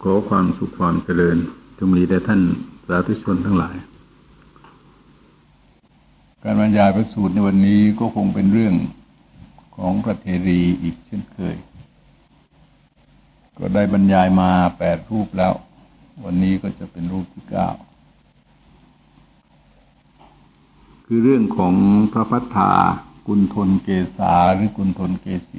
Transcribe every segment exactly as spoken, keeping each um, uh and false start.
ขอความสุขความเจริญจงมีแด่ท่านสาธุชนทั้งหลายการบรรยายพระสูตรในวันนี้ก็คงเป็นเรื่องของพระเทรีอีกเช่นเคยก็ได้บรรยายมาแปดรูปแล้ววันนี้ก็จะเป็นรูปที่เก้าคือเรื่องของพระพัทธากุณฑลเกษาหรือกุณฑลเกษี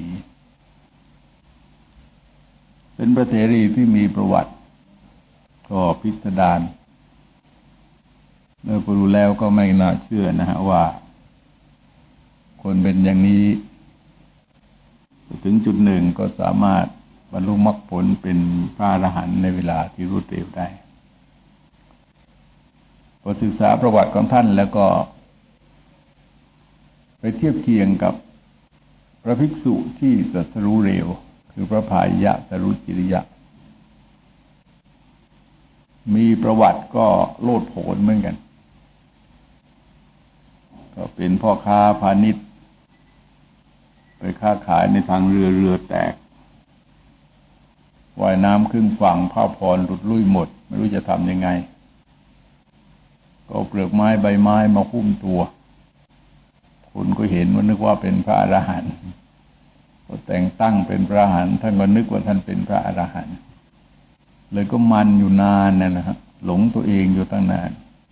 เป็นพระเถรีที่มีประวัติก็พิสดารเมื่อพอรู้แล้วก็ไม่น่าเชื่อนะฮะว่าคนเป็นอย่างนี้ถึงจุดหนึ่งก็สามารถบรรลุมรรคผลเป็นพระอรหันต์ในเวลาที่รวดเร็วได้พอศึกษาประวัติของท่านแล้วก็ไปเทียบเคียงกับพระภิกษุที่ตรัสรู้เร็วคือพระพายะตรุจิริยะมีประวัติก็โลดโผนเหมือนกันก็เป็นพ่อค้าพาณิชย์ไปค้าขายในทางเรือเรือแตกว่ายน้ำขึ้นฝั่งผ้าพรหลุดลุ่ยหมดไม่รู้จะทำยังไงก็เปลือกไม้ใบไม้มาหุ้มตัวคนก็เห็นว่านึกว่าเป็นพระอรหันต์ก็แต่งตั้งเป็นพระอรหันต์ท่านก็นึกว่าท่านเป็นพระอรหันต์เลยก็มันอยู่นานนั่นนะฮะหลงตัวเองอยู่ตั้งนาน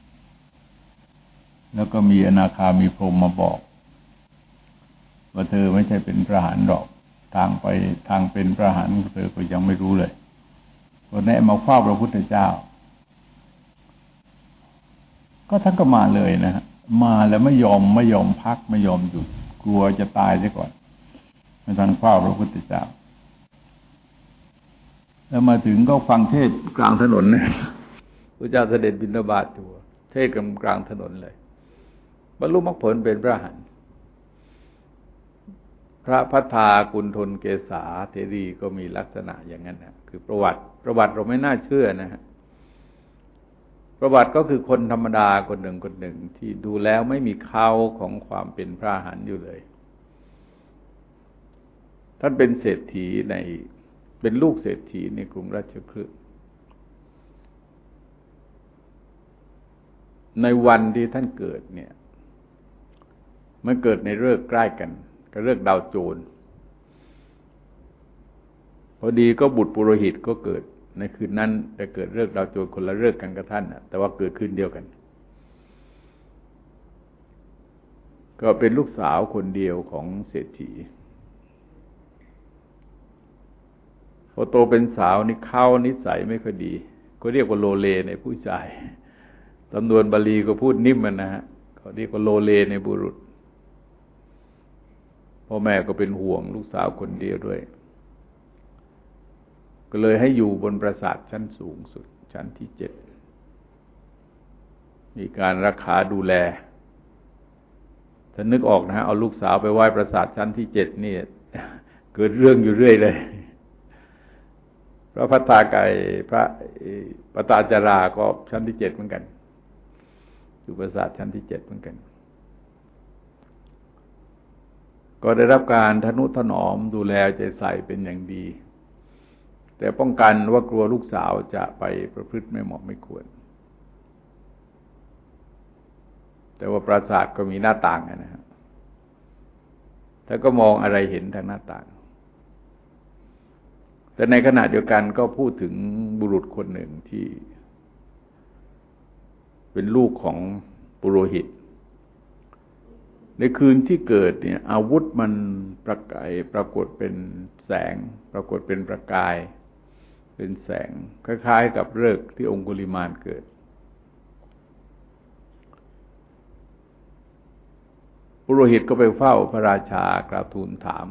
แล้วก็มีอนาคามีพรหมมาบอกว่าเธอไม่ใช่เป็นพระอรหันต์หรอกทางไปทางเป็นพระอรหันต์เธอก็ยังไม่รู้เลยก็แนะมาเฝ้าพระพุทธเจ้าก็ท่านก็มาเลยนะฮะมาแล้วไม่ยอมไม่ยอมพักไม่ยอมหยุดกลัวจะตายซะก่อนมาทางเฝ้าพระพุทธเจ้าแล้วมาถึงก็ฟังเทศกลางถนนนะพระเจ้าเสด็จบิณฑบาตอยู่เทศกลางถนนเลยบรรลุมรรคผลเป็นพระอรหันต์พระพัทธากุณฑลเกษาเถรีก็มีลักษณะอย่างนั้นนะคือประวัติประวัติเราไม่น่าเชื่อนะฮะประวัติก็คือคนธรรมดาคนหนึ่งคนหนึ่งที่ดูแล้วไม่มีเขาของความเป็นพระอรหันต์อยู่เลยท่านเป็นเศรษฐีในเป็นลูกเศรษฐีในกรุงราชคฤห์ในวันที่ท่านเกิดเนี่ยมันเกิดในฤกษ์ใกล้กันกับฤกษ์ดาวโจรพอดีก็บุตรปุโรหิตก็เกิดในคืนนั้นแต่เกิดฤกษ์ดาวโจรคนละฤกษ์กันกับท่านนะแต่ว่าเกิดคืนเดียวกันก็เป็นลูกสาวคนเดียวของเศรษฐีพอโตเป็นสาวนี่เข้านิสัยไม่ค่อยดีก็เรียกว่าโลเลในผู้ชายตำนวนบาลีก็พูดนิ่มมันนะฮะเขาเรียกว่าโลเลในบุรุษพ่อแม่ก็เป็นห่วงลูกสาวคนเดียวด้วยก็เลยให้อยู่บนปราสาทชั้นสูงสุดชั้นที่เจ็ดมีการรักษาดูแลถ้านึกออกนะฮะเอาลูกสาวไปไว้ปราสาทชั้นที่เจ็ดนี่เกิดเรื่องอยู่เรื่อยเลยพระพัทธาไก่พระปตาจาราก็ชั้นที่เจ็ดเหมือนกันอยู่ปราสาทชั้นที่เจ็ดเหมือนกันก็ได้รับการทนุถนอมดูแลใจใส่เป็นอย่างดีแต่ป้องกันว่ากลัวลูกสาวจะไปประพฤติไม่เหมาะไม่ควรแต่ว่าปราสาทก็มีหน้าต่างนะครับถ้าก็มองอะไรเห็นทางหน้าต่างแต่ในขณะเดียวกันก็พูดถึงบุรุษคนหนึ่งที่เป็นลูกของปุโรหิตในคืนที่เกิดเนี่ยอาวุธมันประกายปรากฏเป็นแสงปรากฏเป็นประกายเป็นแสงคล้ายๆกับฤกษ์ที่องคุลิมานเกิดปุโรหิตก็ไปเฝ้าพระราชากราบทูลถาม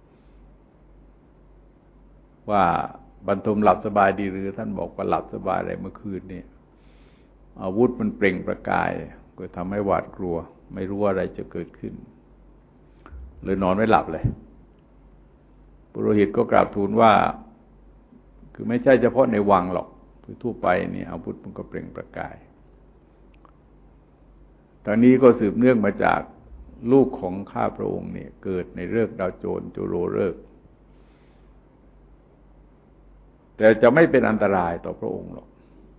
ว่าบรรทมหลับสบายดีหรือท่านบอกว่าหลับสบายอะไรเมื่อคืนเนี่ยอาวุธมันเปล่งประกายก็ทำให้หวาดกลัวไม่รู้ว่าอะไรจะเกิดขึ้นเลยนอนไม่หลับเลยปุโรหิตก็กราบทูลว่าคือไม่ใช่เฉพาะในวังหรอกทั่วไปนี่อาวุธมันก็เปล่งประกายทางนี้ก็สืบเนื่องมาจากลูกของข้าพระองค์เนี่ยเกิดในฤกษ์ดาวโจรจุโรฤกษ์แต่จะไม่เป็นอันตรายต่อพระองค์หรอก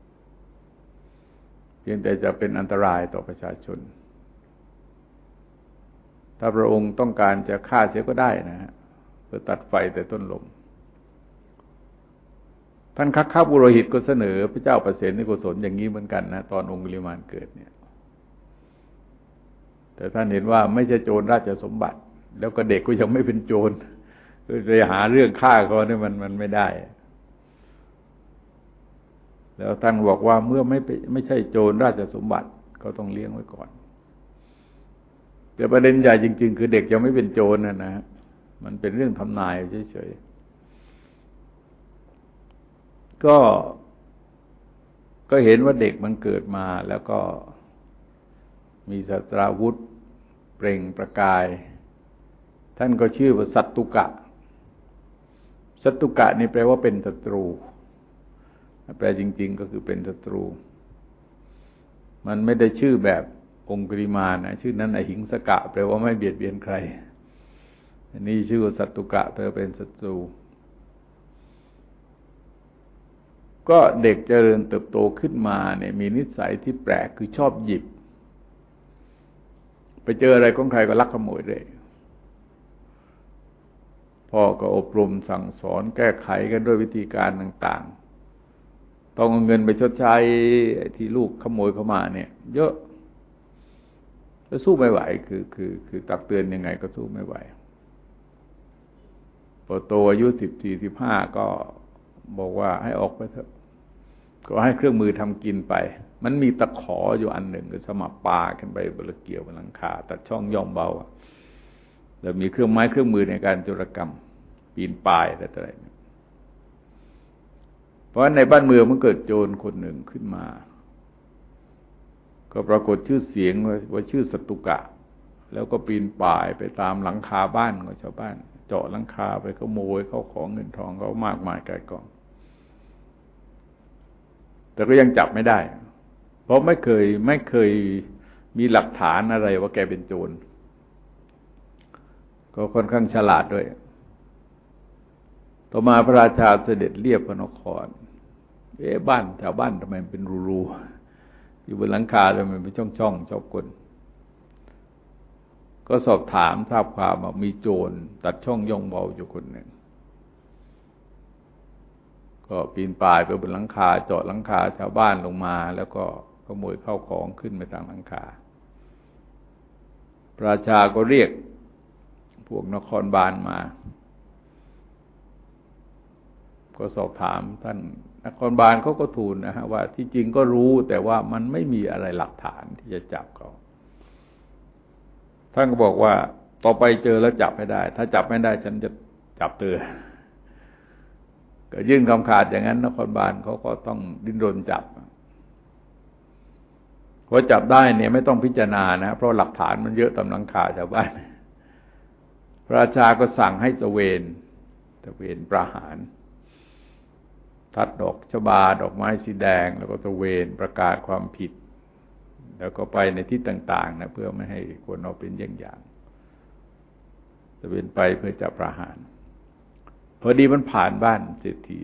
เพียงแต่จะเป็นอันตรายต่อประชาชนถ้าพระองค์ต้องการจะฆ่าเสียก็ได้นะฮะเพื่อตัดไฟแต่ต้นลมท่านคัคคะปุโรหิตก็เสนอพระเจ้าประเสนโกศลอย่างนี้เหมือนกันนะตอนองคุลิมานเกิดเนี่ยแต่ท่านเห็นว่าไม่ใช่โจรราชสมบัติแล้วก็เด็กก็ยังไม่เป็นโจรจะหาเรื่องฆ่าเขาเนี่ยมันมันไม่ได้แล้วท่านบอกว่าเมื่อไม่ไม่ใช่โจรราชสมบัติก็ต้องเลี้ยงไว้ก่อนแต่ประเด็นใหญ่จริงๆคือเด็กยังไม่เป็นโจรนะนะมันเป็นเรื่องทำนายเฉยๆก็ก็เห็นว่าเด็กมันเกิดมาแล้วก็มีสตราวุธเปล่งประกายท่านก็ชื่อว่าสัตตุกะสัตตุกะนี่แปลว่าเป็นศัตรูแปลจริงๆก็คือเป็นศัตรูมันไม่ได้ชื่อแบบองคุลิมานนะชื่อนั้นอหิงสกะแปลว่าไม่เบียดเบียนใครอันนี้ชื่อว่าสัตตุกะเธอเป็นศัตรูก็เด็กเจริญเติบโตขึ้นมาเนี่ยมีนิสัยที่แปลกคือชอบหยิบไปเจออะไรของใครก็ลักขโมยเลยพ่อก็อบรมสั่งสอนแก้ไขกันด้วยวิธีการต่างๆต้องเอาเงินไปชดใช้ที่ลูกขโมยเข้ามาเนี่ยเยอะก็สู้ไม่ไหวคือคือคือตักเตือนยังไงก็สู้ไม่ไหวพอโตอายุสิบสี่สิบห้าก็บอกว่าให้ออกไปเถอะก็ให้เครื่องมือทำกินไปมันมีตะขออยู่อันหนึ่งก็สมับปลาขึ้นไปบนเกี่ยวบนหลังคาตัดช่องย่อมเบาแล้วมีเครื่องไม้เครื่องมือในการโจรกรรมปีนป่ายอะไรๆเพราะในบ้านเมืองมันเกิดโจรคนหนึ่งขึ้นมาก็ปรากฏชื่อเสียงว่าชื่อสัตตุกะแล้วก็ปีนป่ายไปตามหลังคาบ้านของชาวบ้านเจาะหลังคาไปขโมยเข้าของเงินทองเขามากมายกายกองแต่ก็ยังจับไม่ได้เพราะไม่เคยไม่เคยมีหลักฐานอะไรว่าแกเป็นโจรก็ค่อนข้างฉลาดด้วยต่อมาพระราชาเสด็จเลียบพระนครเอ๊ะบ้านชาวบ้านทำไมเป็นรูๆอยู่บนหลังคาทำไมเป็นช่องๆชอบกลก็สอบถามทราบความว่ามีโจรตัดช่องย่องเบาอยู่คนหนึ่งก็ปีนป่ายไปบนหลังคาเจาะหลังคาชาวบ้านลงมาแล้วก็ขโมยเข้าของขึ้นไปทางหลังคาพระราชาก็เรียกพวกนครบาลมาก็สอบถามท่านนครบาลเขาก็ทูลนะฮะว่าที่จริงก็รู้แต่ว่ามันไม่มีอะไรหลักฐานที่จะจับเขาท่านก็บอกว่าต่อไปเจอแล้วจับไม่ได้ถ้าจับไม่ได้ฉันจะจับเธอก็ยื่นคำขาดอย่างนั้นนครบาลเขาก็ต้องดิ้นรนจับพอจับได้เนี่ยไม่ต้องพิจารณานะเพราะหลักฐานมันเยอะตามหลังคาชาวบ้านพระราชาก็สั่งให้ตระเวนตระเวนประหารทัดดอกชบาดอกไม้สีแดงแล้วก็ตระเวนประกาศความผิดแล้วก็ไปในที่ต่างๆนะเพื่อไม่ให้คนเอาเป็นเยี่ยงอย่างตระเวนไปเพื่อจะประหารพอดีมันผ่านบ้านเศรษฐี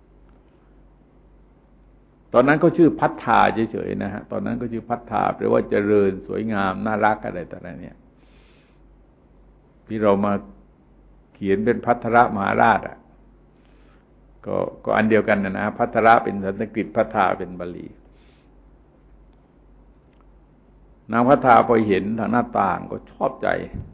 ตอนนั้นก็ชื่อพัฒธาเฉยๆนะฮะตอนนั้นก็ชื่อพัฒธาแปลว่าเจริญสวยงามน่ารักอะไรต่างๆเนี่ยที่เรามาเขียนเป็นภัทรมหาราชอ่ะก็ก็อันเดียวกันนะนะภัทรเป็นสันสกฤตพัฒธาเป็นบาลีนางพัฒธาพอเห็นทางหน้าต่างก็ชอบใจ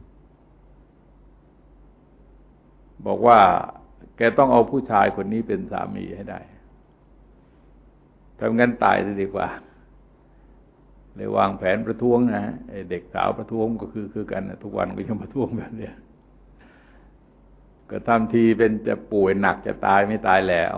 บอกว่าแกต้องเอาผู้ชายคนนี้เป็นสามีให้ได้ทำงั้นตายจะดีกว่าเลยวางแผนประท้วงนะไอ้เด็กสาวประท้วงก็คือคือกันนะทุกวันก็ยังประท้วงแบบนี้ก็ทำทีเป็นจะป่วยหนักจะตายไม่ตายแล้ว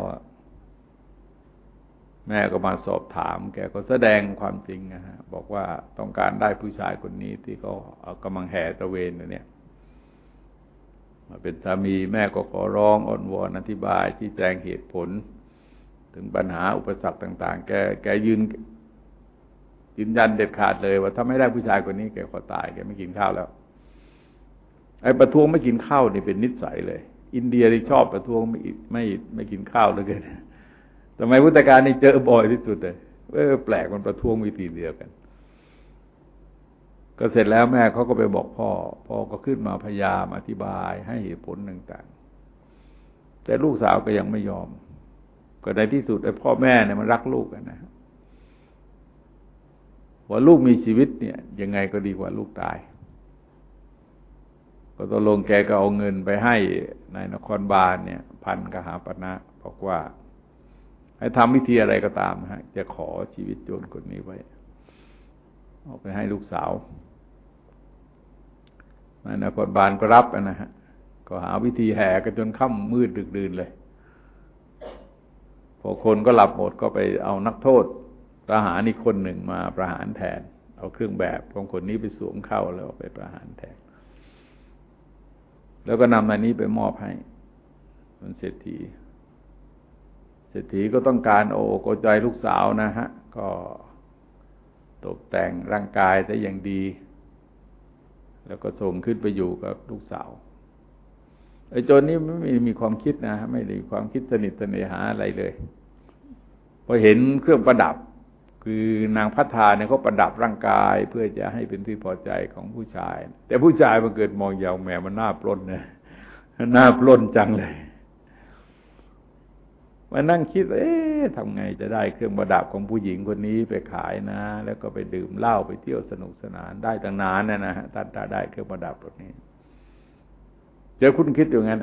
แม่ก็มาสอบถามแกก็แสดงความจริงนะฮะบอกว่าต้องการได้ผู้ชายคนนี้ที่เขากำลังแห่ตระเวนอยู่เนี่ยมาเป็นสามีแม่ก็ขอร้องอ้อนวอนอธิบายชี้แจงเหตุผลถึงปัญหาอุปสรรคต่างๆแกแกยืนยืนยันเด็ดขาดเลยว่าถ้าไม่ได้ผู้ชายคนนี้แกขอตายแกไม่กินข้าวแล้วไอ้ประท้วงไม่กินข้าวนี่เป็นนิสัยเลยอินเดียที่ชอบประท้วงไม่ไม่ไม่กินข้าวเลยเกินทำไมพุทธกาลนี่เจอบ่อยที่สุดเลยเออแปลกมันประท้วงวิธีเดียวกันก็เสร็จแล้วแม่เขาก็ไปบอกพ่อพ่อก็ขึ้นมาพยายามอธิบายให้เหตุผลต่างๆแต่ลูกสาวก็ยังไม่ยอมก็ในที่สุดไอ้พ่อแม่เนี่ยมันรักลูกกันนะว่าลูกมีชีวิตเนี่ยยังไงก็ดีกว่าลูกตายก็ตกลงแกก็เอาเงินไปให้ในนครบาลเนี่ยพันกหาปณะบอกว่าให้ทำวิธีอะไรก็ตามฮะจะขอชีวิตโจรคนนี้ไว้เอาไปให้ลูกสาวในนครบาลก็รับนะฮะก็หาวิธีแห่กันจนค่ำมืดดึกดื่นเลยพอคนก็หลับหมดก็ไปเอานักโทษทหารอีกคนหนึ่งมาประหารแทนเอาเครื่องแบบของคนนี้ไปสวมเข้าแล้วไปประหารแทนแล้วก็นำอันนี้ไปมอบให้คนเศรษฐีเศรษฐีก็ต้องการโอ้โกใจลูกสาวนะฮะก็ตกแต่งร่างกายได้อย่างดีแล้วก็ส่งขึ้นไปอยู่กับลูกสาวไอ้โจรนี่ไม่มีความคิดนะฮะไม่ได้ความคิดสนิทสนหาอะไรเลยพอเห็นเครื่องประดับคือนางพัฒนาเนี่ยเขาประดับร่างกายเพื่อจะให้เป็นที่พอใจของผู้ชายแต่ผู้ชายมันเกิดมองยาวแหมมันน่าปล้นนะน่าปล้นจังเลยมานั่งคิดเอ๊ะทำไงจะได้เครื่องประดับของผู้หญิงคนนี้ไปขายนะแล้วก็ไปดื่มเหล้าไปเที่ยวสนุกสนานได้ตั้งนานนะนะฮะถ้าได้เครื่องประดับแบบนี้เจอคุณคิดอย่างนั้น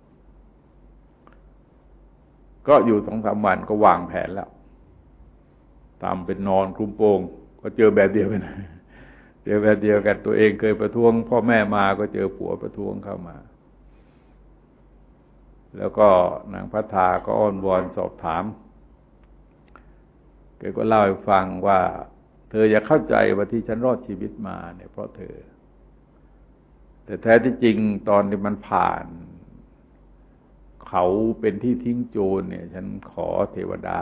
ก็อยู่สองสามวันก็วางแผนแล้วทำเป็นนอนคลุมโปงก็เจอแบบเดียวกันเจอแบบเดียวกันตัวเองเคยประท้วงพ่อแม่มาก็เจอผัวประท้วงเข้ามาแล้วก็นางพัฒนาก็อ้อนวอนสอบถามแกก็เล่าให้ฟังว่าเธออย่าเข้าใจว่าที่ฉันรอดชีวิตมาเนี่ยเพราะเธอแต่แท้ที่จริงตอนที่มันผ่านเขาเป็นที่ทิ้งโจรเนี่ยฉันขอเทวดา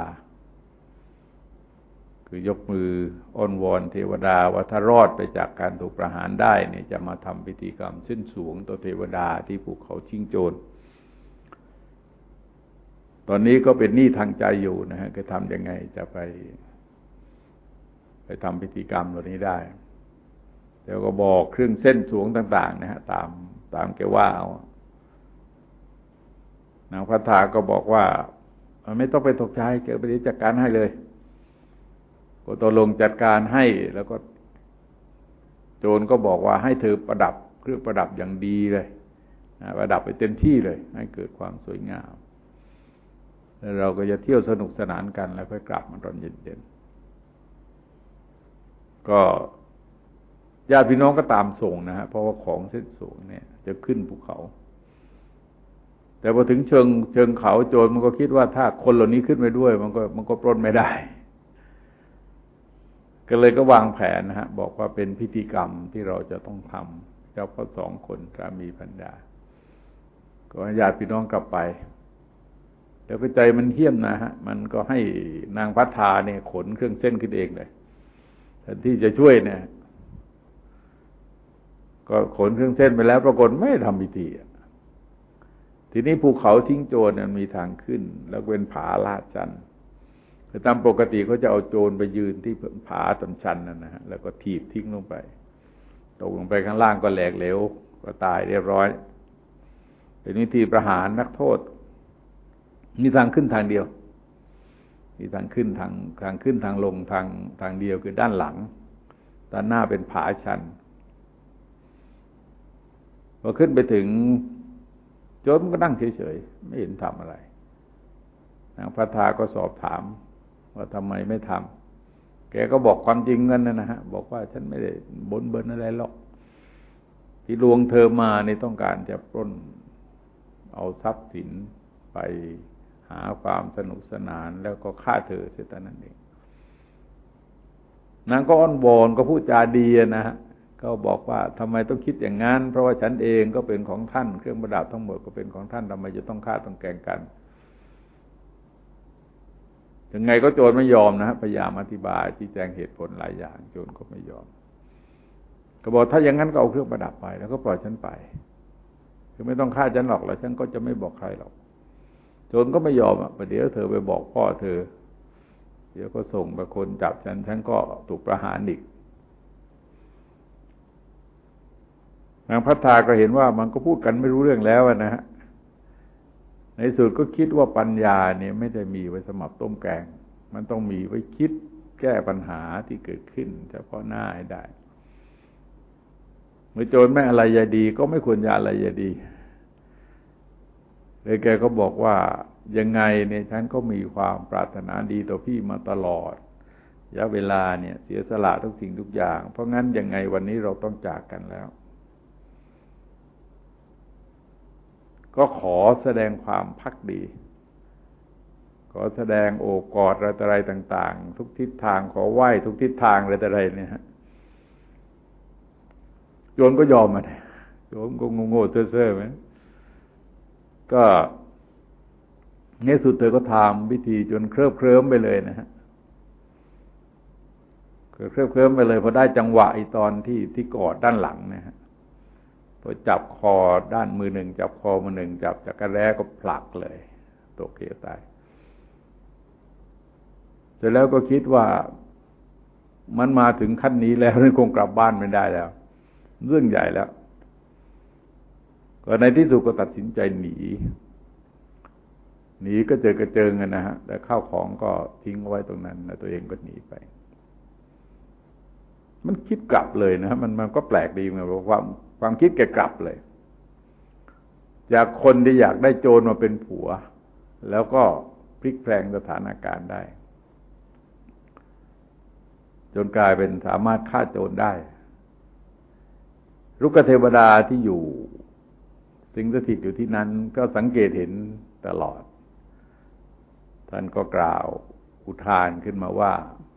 คือยกมืออ้อนวอนเทวดาว่าถ้ารอดไปจากการถูกประหารได้เนี่ยจะมาทำพิธีกรรมขึ้นสูงต่อเทวดาที่ภูเขาทิ้งโจรตอนนี้ก็เป็นหนี้ทางใจอยู่นะฮะจะทำยังไงจะไปไปทำพิธีกรรมเหล่านี้ได้แล้วก็บอกเครื่องเส้นสวงต่างๆนะฮะตามตามแกว่าเอานางพัฒนาก็บอกว่าไม่ต้องไปตกใจแกไปจัดการให้เลยก็ตกลงจัดการให้แล้วก็โจรก็บอกว่าให้เธอประดับเครื่องประดับอย่างดีเลยนะประดับไปเต็มที่เลยให้เกิดความสวยงามแล้วเราก็จะเที่ยวสนุกสนานกันแล้วค่อยกลับมาตอนเย็นๆก็ญาติพี่น้องก็ตามส่งนะฮะเพราะว่าของเส้นสูงเนี่ยจะขึ้นภูเขาแต่พอถึงเชิงเชิงเขาโจรมันก็คิดว่าถ้าคนเหล่านี้ขึ้นไปด้วยมันก็มันก็ปล้นไม่ได้ก็เลยก็วางแผนนะฮะบอกว่าเป็นพิธีกรรมที่เราจะต้องทำเจ้าพ่อสองคนสามีภรรยาก็ญาติพี่น้องกลับไปแต่ใจมันเหี้ยมนะฮะมันก็ให้นางพัฒนาเนี่ยขนเครื่องเส้นขึ้นเองเลยแทนที่จะช่วยเนี่ยก็ขนเครื่องเส้นไปแล้วปรากฏไม่ทำพิธีทีนี้ภูเขาทิ้งโจรมันมีทางขึ้นแล้วเป็นผาลาดชันแต่ตามปกติเขาจะเอาโจรไปยืนที่ผาตำชันนั่นนะฮะแล้วก็ถีบทิ้งลงไปตกลงไปข้างล่างก็แหลกเหลวก็ตายเรียบร้อยเป็นวิธีประหารนักโทษมีทางขึ้นทางเดียวมีทางขึ้นทางทางขึ้นทางลงทางทางเดียวคือด้านหลังด้านหน้าเป็นผาชันพอขึ้นไปถึงโจรก็นั่งเฉยๆไม่เห็นทำอะไรนางพัฒนาก็สอบถามว่าทำไมไม่ทำแกก็บอกความจริงกันนะฮะบอกว่าฉันไม่ได้บนเบินอะไรหรอกที่ลวงเธอมานี่ต้องการจะปล้นเอาทรัพย์สินไปหาความสนุกสนานแล้วก็ฆ่าเธอเสียแต่นั้นเองนางก็อ้อนวอนก็พูดจาดีนะฮะก็บอกว่าทำไมต้องคิดอย่างนั้นเพราะว่าฉันเองก็เป็นของท่านเครื่องประดับทั้งหมดก็เป็นของท่านทำไมจะต้องฆ่าต้องแกล้งกันยังไงก็โจรไม่ยอมนะฮะพยายามอธิบายชี้แจงเหตุผลหลายอย่างโจรก็ไม่ยอมก็บอกถ้าอย่างนั้นก็เอาเครื่องประดับไปแล้วก็ปล่อยฉันไปคือไม่ต้องฆ่าฉันหรอกแล้วฉันก็จะไม่บอกใครหรอกโจรก็ไม่ยอมอ่ะประเดี๋ยวเธอไปบอกพ่อเธอเดี๋ยวก็ส่งไปคนจับฉันฉันก็ถูกประหารอีกนางพัฒนาก็เห็นว่ามันก็พูดกันไม่รู้เรื่องแล้วนะฮะในสุดก็คิดว่าปัญญาเนี่ยไม่ได้มีไว้สำหรับต้มแกงมันต้องมีไว้คิดแก้ปัญหาที่เกิดขึ้นเฉพาะหน้าให้ได้เมื่อโจรไม่อะไรยาดีก็ไม่ควรจะอะไรยาดีเลยแกก็บอกว่ายังไงเนี่ยฉันก็มีความปรารถนาดีต่อพี่มาตลอดระยะเวลาเนี่ยเสียสละทุกสิ่งทุกอย่างเพราะงั้นยังไงวันนี้เราต้องจากกันแล้วก็ขอแสดงความภักดีขอแสดงโอบกอดอะไรต่างๆทุกทิศทางขอไหว้ทุกทิศทางอะไรเนี่ยฮะโยนก็ยอมมาโยนก็โง่ๆเซ่อๆไหมก็ในสุดเธอก็ทำพิธีจนเคลิบเคลิ้มไปเลยนะฮะเคลิบเคลิ้มไปเลยพอได้จังหวะอีตอนที่ที่กอดด้านหลังนะฮะพอจับคอด้านมือหนึ่งจับคอมือหนึ่งจับจักรแร้ก็ผลักเลยตกเหวตายเสร็จแล้วก็คิดว่ามันมาถึงขั้นนี้แล้วคงกลับบ้านไม่ได้แล้วเรื่องใหญ่แล้วก็ในที่สุดก็ตัดสินใจหนีหนีก็เจอกระเจิงกันนะฮะแต่ข้าวของก็ทิ้งไว้ตรงนั้นแล้วตัวเองก็หนีไปมันคิดกลับเลยนะมันมันก็แปลกดีเหมือนกันความความคิดแกกลับเลยจากคนที่อยากได้โจรมาเป็นผัวแล้วก็พลิกแปลงสถานการณ์ได้จนกลายเป็นสามารถฆ่าโจรได้รุกขเทวดาที่อยู่สิงสถิตอยู่ที่นั้นก็สังเกตเห็นตลอดท่านก็กล่าวอุทานขึ้นมาว่า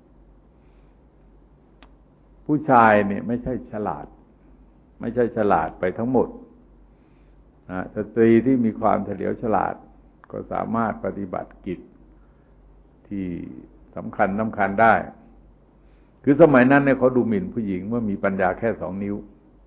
ผู้ชายเนี่ยไม่ใช่ฉลาดไม่ใช่ฉลาดไปทั้งหมดนะสตรีที่มีความเฉลียวฉลาดก็สามารถปฏิบัติกิจที่สำคัญสำคัญได้คือสมัยนั้นเนี่ยเขาดูหมิ่นผู้หญิงว่ามีปัญญาแค่สองนิ้ว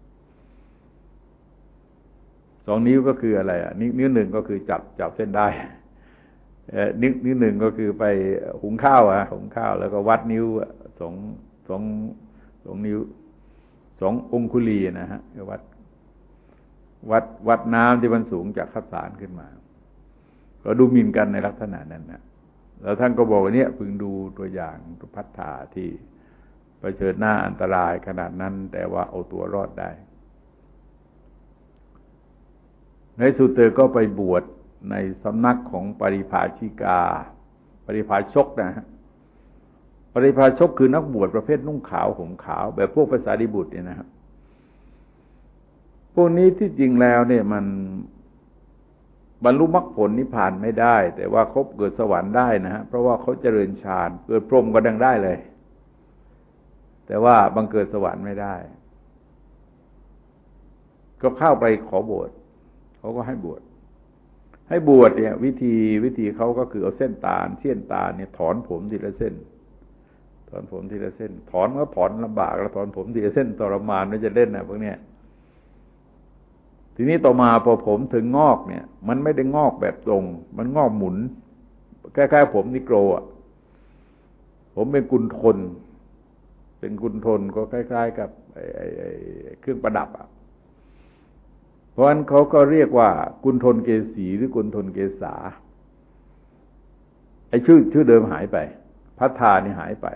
สองนิ้วก็คืออะไรอ่ะนิ้วหนึ่งก็คือจับจับเส้นได้นิ้วนิ้วหนึ่งก็คือไปหุงข้าวอ่ะหุงข้าวแล้วก็วัดนิ้วสองสองสองนิ้วสององคุลีนะฮะวัดวัดวัดน้ำที่มันสูงจากข้าวสารขึ้นมาก็ดูหมิ่นกันในลักษณะนั้นนะแล้วท่านก็บอกว่าเนี่ยพึงดูตัวอย่างตุภัทธาที่เผชิญหน้าอันตรายขนาดนั้นแต่ว่าเอาตัวรอดได้ในสุดเธอก็ไปบวชในสำนักของปริภาชิกาปริภาชกนะฮะปริภาชกคือนักบวชประเภทนุ่งขาวห่มขาวแบบพวกภาษาดิบุตรเนี่ยนะครับพวกนี้ที่จริงแล้วเนี่ยมันบรรลุมรรคผลนิพพานไม่ได้แต่ว่าเขาเกิดสวรรค์ได้นะฮะเพราะว่าเขาเจริญฌานเกิดพรหมก็ดังได้เลยแต่ว่าบังเกิดสวรรค์ไม่ได้ก็เข้าไปขอบวชเขาก็ให้บวชให้บวชเนี่ยวิธีวิธีเขาก็คือเอาเส้นตาลเสี้ยนตาลเนี่ยถอนผมทีละเส้นถอนผมทีละเส้นถอนก็ถอนลำบากแล้วถอนผมทีละเส้นทรมานไม่จะเล่นนะพวกเนี้ยทีนี้ต่อมาพอผมถึงงอกเนี่ยมันไม่ได้งอกแบบตรงมันงอกหมุนคล้ายๆผมนิโกรอ่ะผมเป็นกุนทนเป็นกุนทนก็คล้ายๆกับไอ้ไอ้ไอ้เครื่องประดับอ่ะเพราะฉะนั้นเขาก็เรียกว่ากุนทนเกษีหรือกุนทนเกษาไอ้ชื่อชื่อเดิมหายไปพัทธานี่หายไป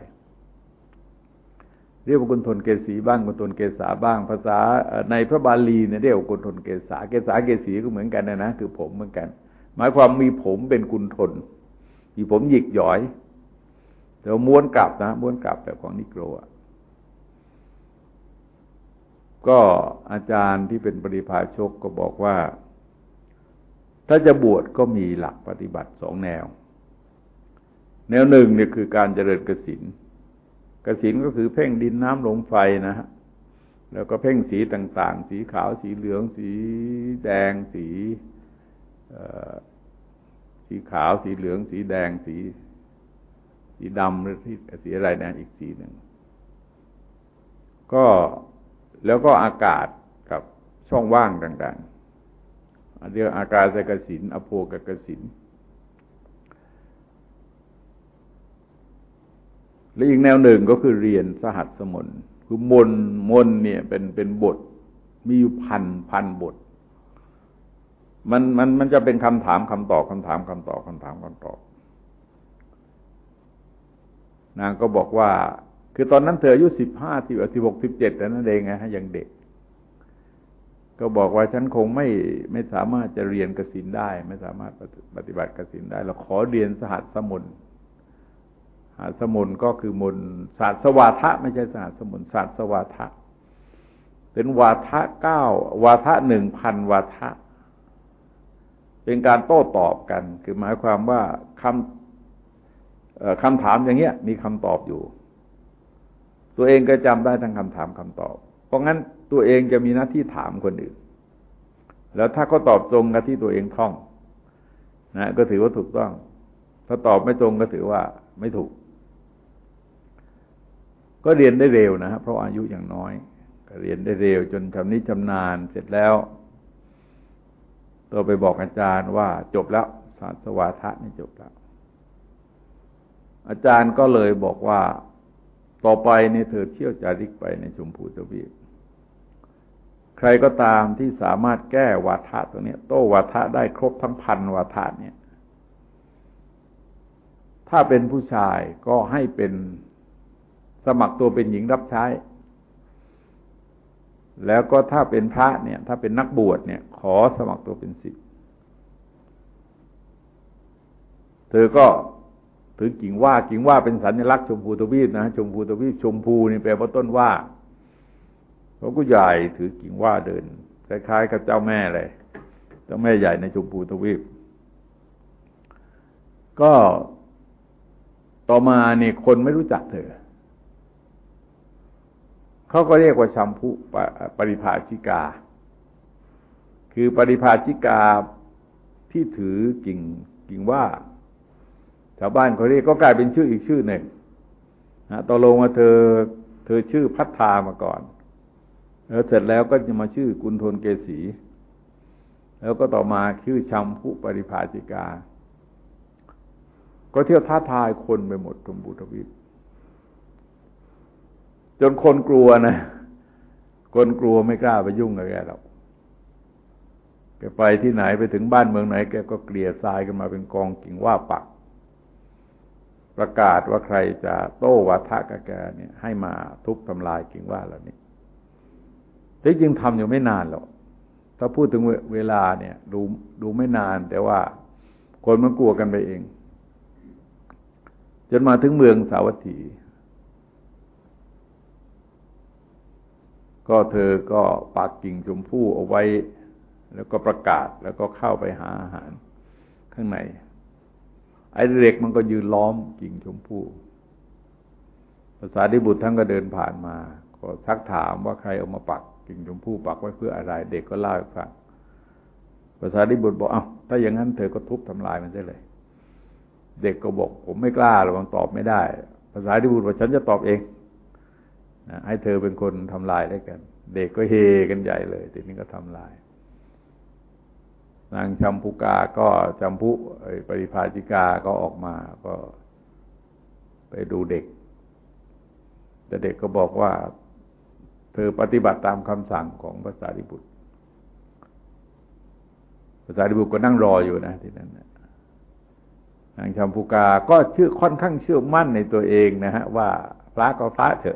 เรียกว่ากุนทนเกษีบ้างกุนทนเกษาบ้างภาษาในพระบาลีเนี่ยเรียกว่ากุนทนเกษาเกษาเกษีก็เหมือนกันนะนะคือผมเหมือนกันหมายความมีผมเป็นกุนทนมีผมหยิกหย่อยแต่ม้วนกลับนะม้วนกลับแบบของนิโกรก็อาจารย์ที่เป็นปริภาชกก็บอกว่าถ้าจะบวชก็มีหลักปฏิบัติสองแนวแนวหนึ่งเนี่ยคือการเจริญกสิณกสิณก็คือเพ่งดินน้ำลมไฟนะฮะแล้วก็เพ่งสีต่างๆสีขาวสีเหลืองสีแดงสีสีขาวสีเหลืองสีแดงสีสีดำหรือสีอะไรนะอีกสีหนึ่งก็แล้วก็อากาศกับช่องว่างต่างๆเรียกอากาศกสิณอโภกกสิณและอีกแนวหนึ่งก็คือเรียนสหัสมนต์คือมนต์มนต์เนี่ยเป็นเป็นบทมีอยู่พันพันบทมันมันมันจะเป็นคำถามคำตอบคำถามคำตอบคำถามคำตอบนางก็บอกว่าคือตอนนั้นเธออายุสิบห้าสิบสิบหกสิบเจ็ดแต่นั่นเองไงฮะยังเด็กก็บอกว่าฉันคงไม่ไม่สามารถจะเรียนกสิณได้ไม่สามารถปฏิบัติกสิณได้เราขอเรียนสหัสมนต์สหัสมนต์ก็คือมนต์ศาสตร์สวาทะไม่ใช่สหัสมนต์ศาสตร์สวาทะเป็นวาทะเก้าวาทะหนึ่งพันวาทะเป็นการโต้ตอบกันคือหมายความว่าคำคำถามอย่างเงี้ยมีคำตอบอยู่ตัวเองก็จำได้ทั้งคำถามคำตอบเพราะงั้นตัวเองจะมีหน้าที่ถามคนอื่นแล้วถ้าเขาตอบตรงกับที่ตัวเองท่องนะก็ถือว่าถูกต้องถ้าตอบไม่ตรงก็ถือว่าไม่ถูกก็เรียนได้เร็วนะเพราะอายุอย่างน้อยก็เรียนได้เร็วจนชำนิชำนาญเสร็จแล้วตัวไปบอกอาจารย์ว่าจบแล้วศาสตร์สวาทะนี่จบแล้วอาจารย์ก็เลยบอกว่าต่อไปเนี่ยเธอเที่ยวจาริกไปในชมพูทวีปใครก็ตามที่สามารถแก้วาทะตัวนี้โต้วาทะได้ครบทั้งพันวาทะเนี่ยถ้าเป็นผู้ชายก็ให้เป็นสมัครตัวเป็นหญิงรับใช้แล้วก็ถ้าเป็นพระเนี่ยถ้าเป็นนักบวชเนี่ยขอสมัครตัวเป็นศิษย์เธอก็ถือกิ่งว่ากิ่งว่าเป็นสัญลักษณ์ชมพูทวีปนะชมพูทวีปชมพูนี่แปลว่าต้นว่าเขาก็ใหญ่ถือกิ่งว่าเดินคล้ายๆกับเจ้าแม่เลยเจ้าแม่ใหญ่ในชมพูทวีปก็ต่อมาเนี่ยคนไม่รู้จักเธอเขาก็เรียกว่าชัมพุปริภาชิกาคือปริภาชิกาที่ถือกิ่งกิ่งว่าชาวบ้านเขาเรียกก็กลายเป็นชื่ออีกชื่อหนึ่งนะตกลงว่าเธอเธอชื่อพัทธามาก่อนแล้วเสร็จแล้วก็จะมาชื่อกุณฑลเกษีแล้วก็ต่อมาชื่อชัมพุปริภาชิกาก็เที่ยวท้าทายคนไปหมดชมพูทวีปจนคนกลัวนะคนกลัวไม่กล้าไปยุ่งกับแกหรอกแกไปที่ไหนไปถึงบ้านเมืองไหนแกก็เกลี่ยทรายกันมาเป็นกองกิ่งว่าปักประกาศว่าใครจะโต้วาทะกับแกเนี่ยให้มาทุบทำลายกิ่งว่าเหล่านี้ที่จริงทำอยู่ไม่นานหรอกถ้าพูดถึงเวลาเนี่ยดูดูไม่นานแต่ว่าคนมันกลัวกันไปเองจนมาถึงเมืองสาวัตถีก็เธอก็ปักกิ่งชมพู่เอาไว้แล้วก็ประกาศแล้วก็เข้าไปหาอาหารข้างในไอ้เด็กมันก็ยืนล้อมกิ่งชมพู่ภาษาดิบุตรท่านก็เดินผ่านมาก็ซักถามว่าใครเอามาปักกิ่งชมพู่ปักไว้เพื่ออะไรเด็กก็เล่าให้ฟังภาษาดิบุตรบอกอ้าวถ้าอย่างนั้นเธอก็ทุบทำลายมันได้เลยเด็กก็บอกผมไม่กล้าหรอกมันตอบไม่ได้ภาษาดิบุตรบอกฉันจะตอบเองนะให้เธอเป็นคนทำลายได้กันเด็กก็เฮกันใหญ่เลยทีนี้ก็ทำลายนางชัมพุกาก็ชัมพุปริภาชิกาก็ออกมาก็ไปดูเด็กแต่เด็กก็บอกว่าเธอปฏิบัติตามคำสั่งของภาษาดิบุตรภาษาดิบุตรก็นั่งรออยู่นะที่นั้นนางชัมพุกาก็เชื่อค่อนข้างเชื่อมั่นในตัวเองนะฮะว่าพระก็พระเถอะ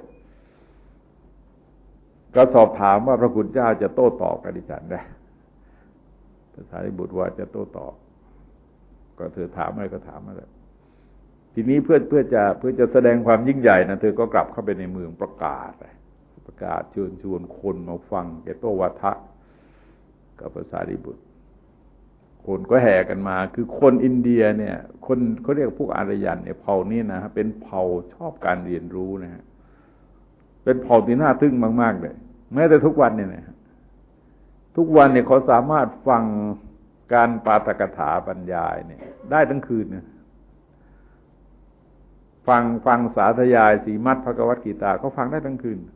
ก็สอบถามว่าพระคุณเจ้าจะโต้ตอบกับดิฉันได้ภาษาดิบุตรว่าจะโต้ตอบก็เธอถามอะไรก็ถามมาเลยทีนี้เพื่อเพื่อจะเพื่อจะแสดงความยิ่งใหญ่นะเธอก็กลับเข้าไปในเมืองประกาศประกาศเชิญชวนคนมาฟังแกโต้วาทะกับภาษาดิบุตรคนก็แห่กันมาคือคนอินเดียเนี่ยคนเขาเรียกพวกอารยันเนี่ยเผ่านี้นะเป็นเผ่าชอบการเรียนรู้นะฮะเป็นเผ่าที่น่าทึ่งมากๆเลยแม้แต่ทุกวันเนี่ยนะทุกวันเนี่ยเขาสามารถฟังการปาฐกถาบรรยายเนี่ยได้ทั้งคืนนะฟังฟังสาธยายสีมัดภกวตกีตาเขาฟังได้ทั้งคืน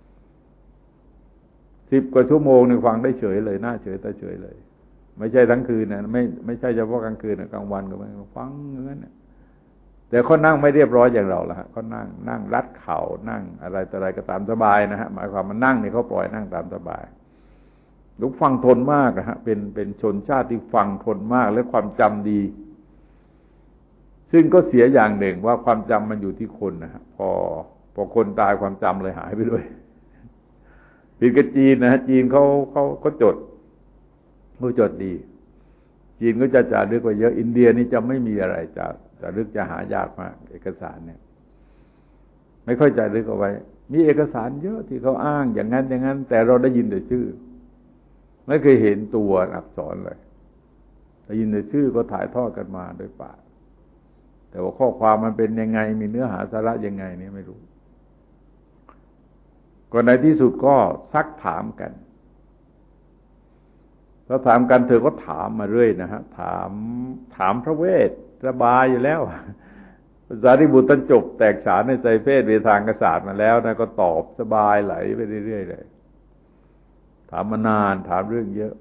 สิบกว่าชั่วโมงเนี่ยฟังได้เฉยเลยหน้าเฉยตาเฉยเลยไม่ใช่ทั้งคืนนะไม่ไม่ใช่เฉพาะกลางคืนนะกลางวันก็ไม่ฟังอย่างนั้นแต่เขานั่งไม่เรียบร้อยอย่างเราละฮะเขานั่งนั่งรัดเข่านั่งอะไรต่ออะไรก็ตามสบายนะฮะหมายความมันนั่งนี่เขาปล่อยนั่งตามสบายลูกฟังทนมากนะฮะเป็นเป็นชนชาติที่ฟังทนมากและความจำดีซึ่งก็เสียอย่างหนึ่งว่าความจำมันอยู่ที่คนนะฮะพอพอคนตายความจำเลยหายไปด้วยผิดกับจีนนะฮะจีนเขาเขาเขาจดเขาจดดีจีนก็จะจารึกไว้เยอะอินเดียนี่จะไม่มีอะไรจะจารึกจะหายากมากเอกสารเนี่ยไม่ค่อยจารึกเอาไว้มีเอกสารเยอะที่เขาอ้างอย่างนั้นอย่างนั้นแต่เราได้ยินแต่ชื่อไม่เคยเห็นตัวอักษรเลยได้ยินแต่ชื่อก็ถ่ายทอดกันมาโดยปากแต่ว่าข้อความมันเป็นยังไงมีเนื้อหาสาระยังไงเนี่ยไม่รู้ก็ในที่สุดก็ซักถามกันถ้าถามกันเธอก็ถามมาเรื่อยนะฮะถามถามพระเวทสบายอยู่แล้วภาษาริบุตรท่านจบแตกฉานในใจเพศเวทางศาสตร์มาแล้วนะก็ตอบสบายไหลไปเรื่อยๆเลยถามมานานถามเรื่องเยอะ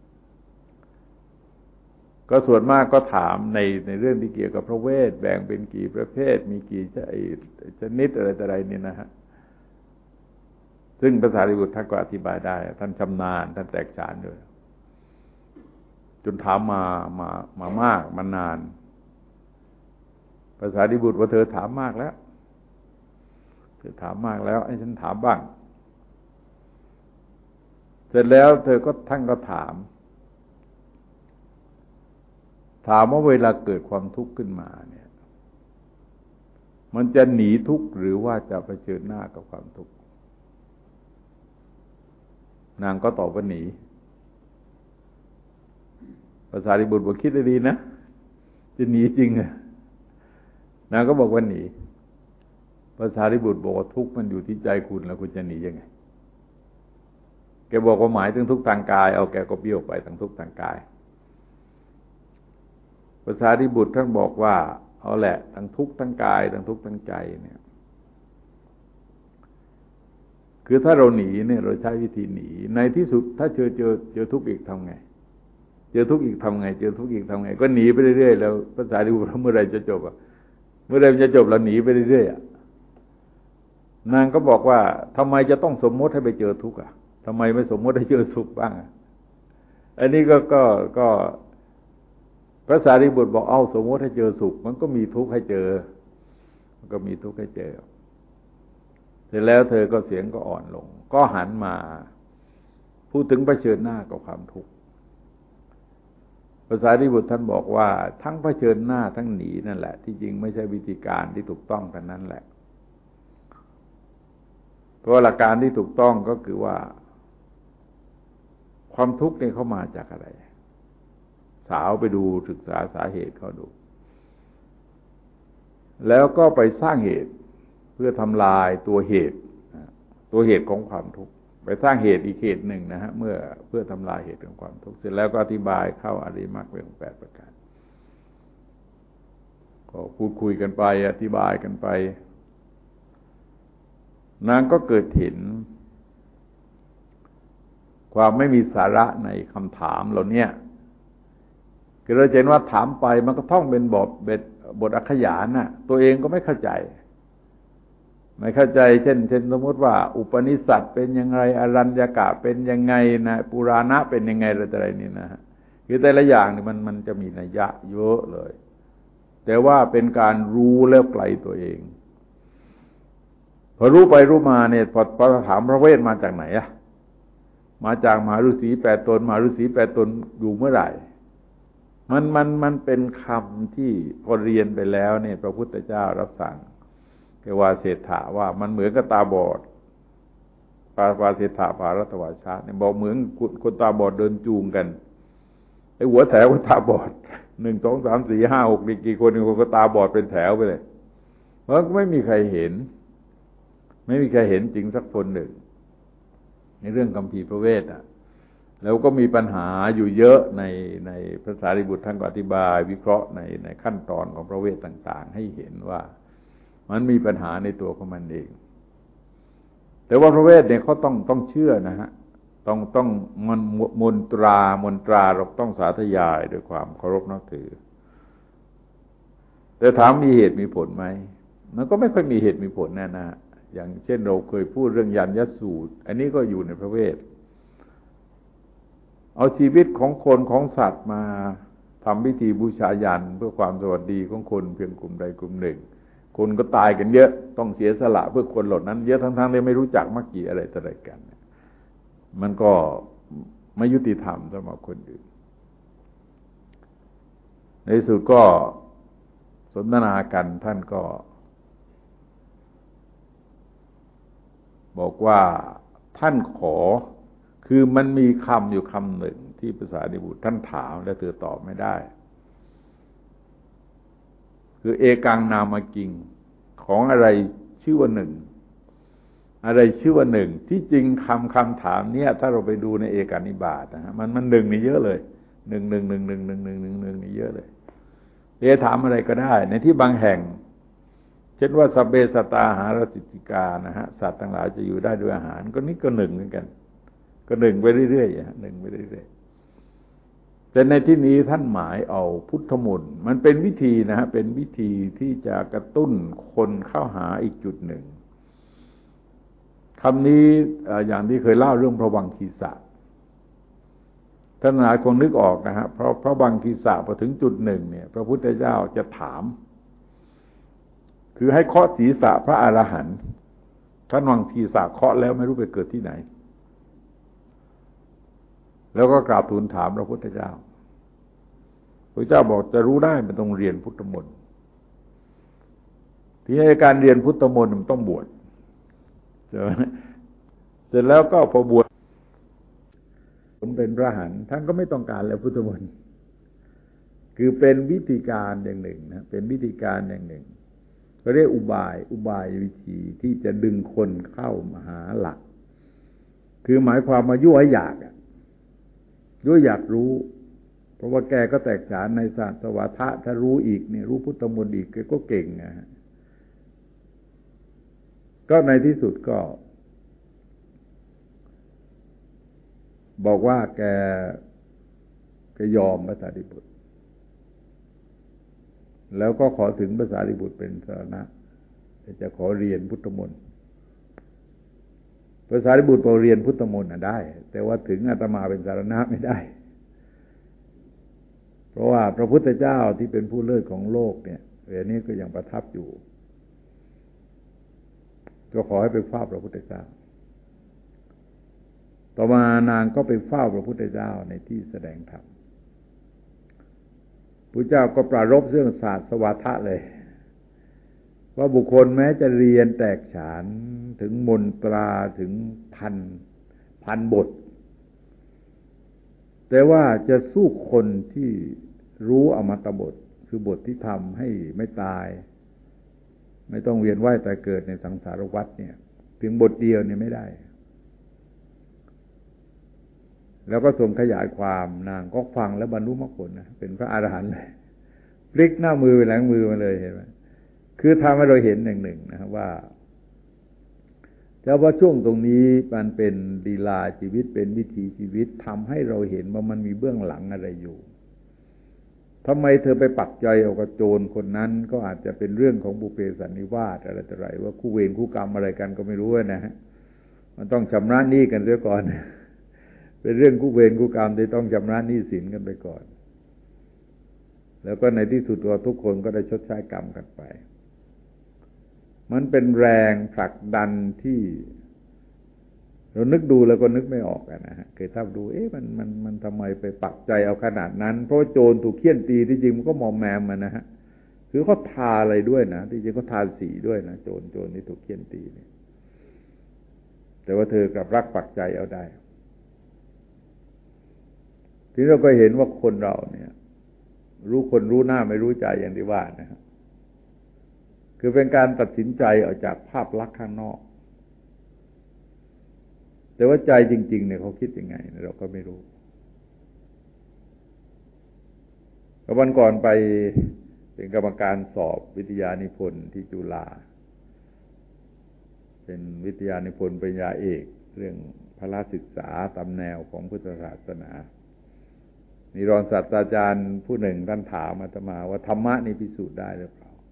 ก็ส่วนมากก็ถามในในเรื่องที่เกี่ยวกับพระเวทแบ่งเป็นกี่ประเภทมีกี่ชนิดอะไรต่ออะไรนี่นะฮะซึ่งภาษาริบุตรท่านก็อธิบายได้ท่านชำนาญท่านแตกฉานด้วยจนถามมามามามากมานานภาษาริบุตรว่าเธอถามมากแล้วเธอถามมากแล้วให้ฉันถามบ้างเสร็จแล้วเธอก็ท่านก็ถามถามว่าเวลาเกิดความทุกข์ขึ้นมาเนี่ยมันจะหนีทุกข์หรือว่าจะเผชิญหน้ากับความทุกข์นางก็ตอบว่าหนีภาษาริบุตรบอกคิดดีๆนะจะหนีจริงอ่ะนางก็บอกว่าหนีภาษาริบุตรบอกว่าทุกข์มันอยู่ที่ใจคุณแล้วคุณจะหนียังไงแกบอกว่าหมายถึงทุกข์ทางกายเอาแกก็เบี้ยวไปทางทุกข์ทางกายภาษาริบุตรท่านบอกว่าเอาแหละทั้งทุกข์ทั้งกายทั้งทุกข์ทั้งใจเนี่ยคือถ้าเราหนีเนี่ยเราใช้วิธีหนีในที่สุดถ้าเจอเจอเจอทุกข์อีกทำไงเจอทุกข์อีกทำไงเจอทุกข์อีกทำไงก็หนีไปเรื่อยๆแล้วภาษาริบุตรเมื่อไรจะจบอ่ะเมื่อไรจะจบเราหนีไปเรื่อยๆอ่ะนางก็บอกว่าทำไมจะต้องสมมติให้ไปเจอทุกข์อ่ะทำไมไม่สมมติให้เจอสุขบ้างอ่ะอันนี้ก็ก็ก็พระสารีบุตรบอกเอาสมมติให้เจอสุขมันก็มีทุกข์ให้เจอมันก็มีทุกข์ให้เจอเสร็จแล้วเธอก็เสียงก็อ่อนลงก็หันมาพูดถึงเผชิญหน้ากับความทุกข์พระสารีบุตรท่านบอกว่าทั้งเผชิญหน้าทั้งหนีนั่นแหละที่จริงไม่ใช่วิธีการที่ถูกต้องแต่นั้นแหละเพราะหลักการที่ถูกต้องก็คือว่าความทุกข์นี่เข้ามาจากอะไรสาวไปดูศึกษาสาเหตุเขาดูแล้วก็ไปสร้างเหตุเพื่อทำลายตัวเหตุตัวเหตุของความทุกข์ไปสร้างเหตุอีกเหตุหนึ่งนะฮะเมื่อเพื่อทำลายเหตุของความทุกข์เสร็จแล้วก็อธิบายเข้าอริยมรรคเป็นแปดประการก็พูดคุยกันไปอธิบายกันไปนางก็เกิดเห็นความไม่มีสาระในคำถามเหล่านี้คือเราเห็นว่าถามไปมันก็ท่องเป็นบทเบ็ดบทอักขยานน่ะตัวเองก็ไม่เข้าใจไม่เข้าใจเช่นเช่นสมมติว่าอุปนิสัสเป็นยังไงอรัญญกะเป็นยังไงนะปุราณะเป็นยังไงอะไรต่ออะไรนี่นะฮะคือแต่ละอย่างนี่มันมันจะมีนัยยะเยอะเลยแต่ว่าเป็นการรู้แล้วไกลตัวเองพอรู้ไปรู้มาเนี่ยพอพอถามพระเวทมาจากไหนอะมาจากมหาฤาษีแปดตนมหาฤาษีแปดตนอยู่เมื่อไหร่มันมันมันเป็นคำที่พอเรียนไปแล้วเนี่ยพระพุทธเจ้ารับสั่งแกว่าเศรษฐาว่ามันเหมือนกับตาบอดปาปาเศรษฐาภารัตวชาเนี่ยบอกเหมือนคนตาบอดเดินจูงกันไอ้หัวแถวก็ตาบอดหนึ่งสองสามสี่ห้าหกนี่กี่คนนี่คนก็ตาบอดเป็นแถวไปเลยเพราะไม่มีใครเห็นไม่มีใครเห็นจริงสักคนหนึ่งในเรื่องคัมภีร์พระเวทอ่ะแล้วก็มีปัญหาอยู่เยอะในในพระสารีบุตรท่านก็อธิบายวิเคราะห์ในในขั้นตอนของพระเวทต่างๆให้เห็นว่ามันมีปัญหาในตัวของมันเองแต่ว่าพระเวทเนี่ยเขาต้องต้องเชื่อนะฮะต้องต้องมันมนตรามนตราเราต้องสาธยายด้วยความเคารพนับถือแต่แต่ถามมีเหตุมีผลไหมมันก็ไม่ค่อยมีเหตุมีผลแน่นะอย่างเช่นเราเคยพูดเรื่องยันยสูตรอันนี้ก็อยู่ในพระเวทเอาชีวิตของคนของสัตว์มาทำพิธีบูชายันเพื่อความสวัสดีของคนเพียงกลุ่มใดกลุ่มหนึ่งคนก็ตายกันเยอะต้องเสียสละเพื่อคนเหล่านั้นเยอะทั้งๆที่ไม่รู้จักมักกี่อะไรต่ออะไรกันมันก็ไม่ยุติธรรมสำหรับคนอื่นในที่สุดก็สนทนากันท่านก็บอกว่าท่านขอคือมันมีคำอยู่คำหนึ่งที่ภาษาดิบุตรท่านถามแล้วเธอตอบไม่ได้คือเอกังนามกิงของอะไรชื่อว่าหนึ่งอะไรชื่อว่าหนึ่งที่จริงคำคำถามเนี้ยถ้าเราไปดูในเอกานิบาตนะฮะมันมันหนึ่งนี่เยอะเลยหนึ่งหนึ่งหนึ่งหนึ่งหนึ่งหนึ่งหนึ่งหนึ่งนี่เยอะเลยเอถามอะไรก็ได้ในที่บางแห่งเช่นว่าสัพเพสัตตาหารสิทธิกานะฮะสัตว์ทั้งหลายจะอยู่ได้ด้วยอาหารก็นี่ก็หนึ่งเหมือนกันก็หนึ่งไปเรื่อยๆหนึ่งไปเรื่อยๆแต่ในที่นี้ท่านหมายเอาพุทธมนต์มันเป็นวิธีนะฮะเป็นวิธีที่จะกระตุ้นคนเข้าหาอีกจุดหนึ่งคำนี้อย่างที่เคยเล่าเรื่องพระวังคีสะท่านหลายคงนึกออกนะฮะเพราะพระวังคีสะพอถึงจุดหนึ่งเนี่ยพระพุทธเจ้าจะถามคือให้เคาะศีรษะพระอรหันต์ท่านวังคีสะเคาะแล้วไม่รู้ไปเกิดที่ไหนแล้วก็กราบทูลถามพระพุทธเจ้าพระเจ้าบอกจะรู้ได้มันต้องเรียนพุทธมนต์ที่ในการเรียนพุทธมนต์มันต้องบวชเสร็จแล้วก็พอบวชผลเป็นพระอรหันต์ท่านก็ไม่ต้องการแล้วพุทธมนต์คือเป็นวิธีการอย่างหนึ่งนะเป็นวิธีการอย่างหนึ่งเขาเรียกอุบายอุบายวิธีที่จะดึงคนเข้ามาหาหลักคือหมายความมายั่วให้อยากยั่วอยากรู้เพราะว่าแกก็แตกฉานในศาสตร์สวัฏะถ้ารู้อีกเนี่ยรู้พุทธมนต์อีกแกก็เก่งนะฮะก็ในที่สุดก็บอกว่าแกแกยอมพระสารีบุตรแล้วก็ขอถึงพระสารีบุตรเป็นสรณะจะขอเรียนพุทธมนต์พระสารีบุตรพอเรียนพุทธมนต์น่ะได้แต่ว่าถึงอาตมาเป็นสรณะไม่ได้เพราะว่าพระพุทธเจ้าที่เป็นผู้เลิศของโลกเนี่ยเวลานี้ก็ยังประทับอยู่ก็ขอให้ไปเฝ้าพระพุทธเจ้าต่อมานางก็ไปเฝ้าพระพุทธเจ้าในที่แสดงธรรมพระเจ้าก็ปรารภเรื่องศาสตร์สวัฏะเลยว่าบุคคลแม้จะเรียนแตกฉานถึงมนตราถึงพันพันบทแต่ว่าจะสู้คนที่รู้อมตะบทคือบทที่ทำให้ไม่ตายไม่ต้องเวียนว่ายตายเกิดในสังสารวัฏเนี่ยเพียงบทเดียวเนี่ยไม่ได้แล้วก็ทรงขยายความนางก็ฟังแล้วบรรลุมรรคผลนะเป็นพระอรหันต์เลยพลิกหน้ามือไปหลังมือมาเลยเห็นไหมคือทำให้เราเห็นหนึ่งหนึ่งนะครับว่าแต่ว่าช่วงตรงนี้มันเป็นลีลาชีวิตเป็นวิถีชีวิตทำให้เราเห็นว่ามันมีเบื้องหลังอะไรอยู่ทำไมเธอไปปักใจเอากับโจรคนนั้นก็อาจจะเป็นเรื่องของบุพเพสันนิวาสอะไรต่ออะไรว่าคู่เวรคู่กรรมอะไรกันก็ไม่รู้นะฮะมันต้องชำระหนี้กันเสียก่อนเป็นเรื่องคู่เวรคู่กรรมที่ต้องชำระหนี้สินกันไปก่อนแล้วก็ในที่สุดตัวทุกคนก็ได้ชดใช้กรรมกันไปมันเป็นแรงผลักดันที่เรานึกดูแล้วก็นึกไม่ออกนะฮะเคยถ้าดูเอ๊ะมันมันมันทำไมไปปักใจเอาขนาดนั้นเพราะโจรถูกเฆี่ยนตีที่จริงมันก็มอมแมมมันนะฮะคือเขาทาอะไรด้วยนะที่จริงเขาทาสีด้วยนะโจรโจรที่ถูกเฆี่ยนตีเนี่ยแต่ว่าเธอกลับรักปักใจเอาได้ทีนี้เราก็เห็นว่าคนเราเนี่ยรู้คนรู้หน้าไม่รู้ใจอย่างที่ว่านะครับคือเป็นการตัดสินใจออกจากภาพลักษณ์ข้างนอกแต่ว่าใจจริงๆเนี่ยเขาคิดยังไงเราก็ไม่รู้วันก่อนไปเป็นกรรมการสอบวิทยานิพนธ์ที่จุฬาเป็นวิทยานิพนธ์ปริญญาเอกเรื่องพระศึกษาตามแนวของพุทธศาสนามีรองศาสตราจารย์ผู้หนึ่งท่านถามอาตมาว่าธรรมะนี่พิสูจน์ได้หรือเปล่า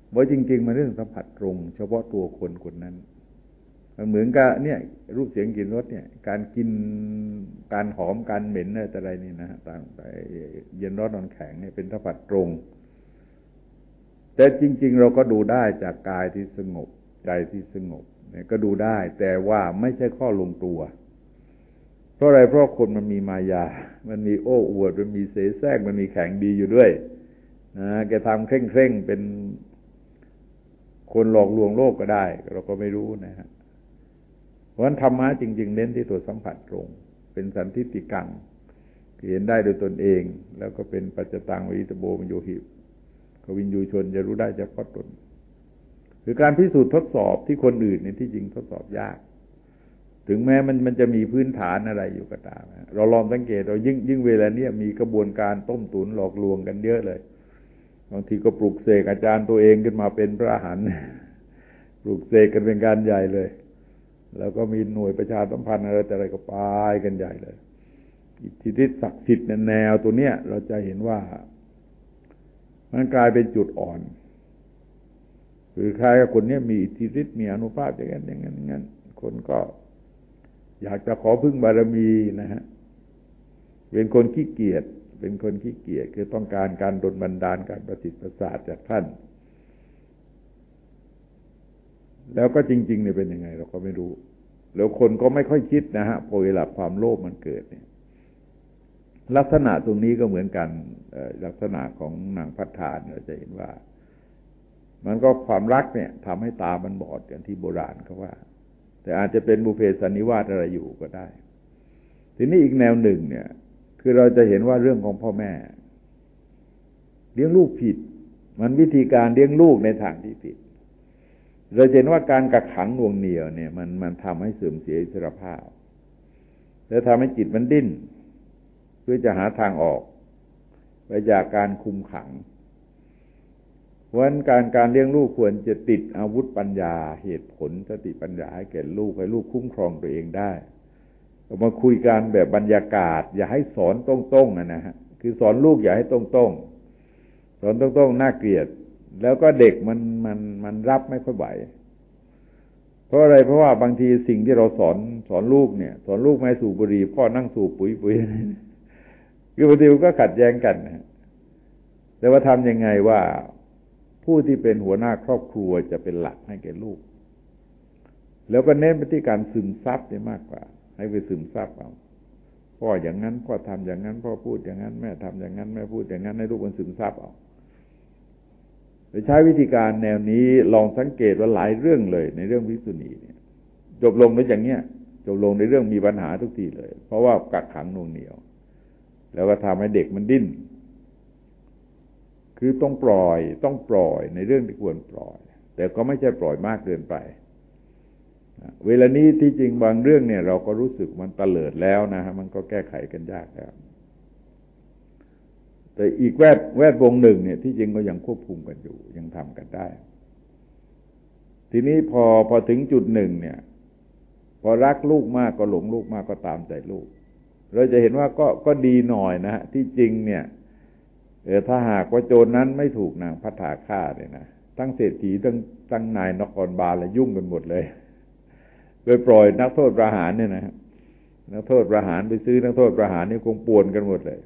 ว่าจริงๆมันเรื่องสัมผัสตรงเฉพาะตัวคนคนนั้นมันเหมือนกับเนี่ยรูปเสียงกลิ่นรสเนี่ยการกินการหอมการเหม็นอะไรนี่นะต่างไปเย็นร้อนนอนแข็งเนี่ยเป็นสัมผัสตรงแต่จริงๆเราก็ดูได้จากกายที่สงบใจที่สงบเนี่ยก็ดูได้แต่ว่าไม่ใช่ข้อลงตัวเพราะอะไรเพราะคนมันมีมายามันมีโอ้อวดมันมีเสแสร้งมันมีแข็งดีอยู่ด้วยนะแกทำเคร่งเคร่งเป็นคนหลอกลวงโลกก็ได้เราก็ไม่รู้นะฮะเพราะฉะนั้นธรรมะจริงๆเน้นที่ตัวสัมผัสตรงเป็นสันทิฏฐิกังเห็นได้โดยตนเองแล้วก็เป็นปัจจตังวิตโบมโยหิกวินยูชนจะรู้ได้เฉพาะตนคือการพิสูจน์ทดสอบที่คนอื่นเนี่ยที่จริงทดสอบยากถึงแม้มันมันจะมีพื้นฐานอะไรอยู่ก็ตามเราลองสังเกตเรายิ่งยิ่งเวลาเนี้ยมีกระบวนการต้มตุ๋นหลอกลวงกันเยอะเลยบางทีก็ปลุกเสกอาจารย์ตัวเองขึ้นมาเป็นพระอรหันต์ปลุกเสกกันเป็นการใหญ่เลยแล้วก็มีหน่วยประชาสัมพันธ์อะไรแต่อะไรก็ไปกันใหญ่เลยอิทธิฤทธิ์ศักดิ์สิทธิ์แนวตัวเนี้ยเราจะเห็นว่ามันกลายเป็นจุดอ่อนคือใครกับคนนี้มีอิทธิฤทธิ์มีอานุภาพอย่างนั้นอย่างนั้นอย่างนั้นคนก็อยากจะขอพึ่งบารมีนะฮะเป็นคนขี้เกียจเป็นคนขี้เกียจคือต้องการการดลบันดาลการประสิทธิ์ประสาทจากท่านแล้วก็จริงๆเนี่ยเป็นยังไงเราก็ไม่รู้แล้วคนก็ไม่ค่อยคิดนะฮะพอเวลาความโลภมันเกิดเนี่ยลักษณะตรงนี้ก็เหมือนกันลักษณะของนางพัฒนาเราจะเห็นว่ามันก็ความรักเนี่ยทำให้ตามันบอดอย่างที่โบราณเขาว่าแต่อาจจะเป็นบุพเพสันนิวาสอะไรอยู่ก็ได้ทีนี้อีกแนวหนึ่งเนี่ยคือเราจะเห็นว่าเรื่องของพ่อแม่เลี้ยงลูกผิดมันวิธีการเลี้ยงลูกในทางที่ผิดเราเห็นว่าการกักขังหน่วงเหนี่ยวเนี่ยมันมันทำให้เสื่อมเสียอิสรภาพและทำให้จิตมันดิ้นเพื่อจะหาทางออกไปจากการคุมขังเพราะฉะนั้นการการเลี้ยงลูกควรจะติดอาวุธปัญญาเหตุผลสติปัญญาให้แก่ลูกให้ลูกคุ้มครองตัวเองได้มาคุยกันแบบบรรยากาศอย่าให้สอนตรงๆนะฮะคือสอนลูกอย่าให้ตรงๆสอนตรงๆน่าเกลียดแล้วก็เด็กมันมันมันรับไม่ค่อยไหวเพราะอะไรเพราะว่าบางทีสิ่งที่เราสอนสอนลูกเนี่ยสอนลูกไม่สูบบุหรี่พ่อนั่งสูบปุ๋ยปุ๋ยคือบางทีก็ขัดแย้งกันนะแต่ว่าทำยังไงว่าผู้ที่เป็นหัวหน้าครอบครัวจะเป็นหลักให้แก่ลูกแล้วก็เน้นไปที่การซึมซับได้มากกว่าให้ไปซึมซับเอาพ่ออย่างนั้นพ่อทำอย่างนั้นพ่อพูดอย่างนั้นแม่ทำอย่างนั้นแม่พูดอย่างนั้นให้ลูกมันซึมซับเอาโดยใช้วิธีการแนวนี้ลองสังเกตว่าหลายเรื่องเลยในเรื่องภิกษุณีเนี่ยจบลงในอย่างเนี้ยจบลงในเรื่องมีปัญหาทุกทีเลยเพราะว่ากักขังหน่วงเหนี่ยวแล้วก็ทำให้เด็กมันดิ้นคือต้องปล่อยต้องปล่อยในเรื่องที่ควรปล่อยแต่ก็ไม่ใช่ปล่อยมากเกินไปเวลานี้ที่จริงบางเรื่องเนี่ยเราก็รู้สึกมันเตลิดแล้วนะฮะมันก็แก้ไขกันยากแล้วแต่อีกแวดแวดวงหนึ่งเนี่ยที่จริงก็ยังควบคุมกันอยู่ยังทำกันได้ทีนี้พอพอถึงจุดหนึ่งเนี่ยพอรักลูกมากก็หลงลูกมากก็ตามใจลูกเราจะเห็นว่าก็ก็ดีหน่อยนะฮะที่จริงเนี่ยเออถ้าหากว่าโจรนั้นไม่ถูกนางพัฒนาฆ่าเนี่ยนะทั้งเศรษฐีทั้งทั้งนายนครบาลและยุ่งกันหมดเลยโดยปล่อยนักโทษประหารเนี่ยนะนักโทษประหารไปซื้อนักโทษประหารนี่คงป่วนกันหมดเลย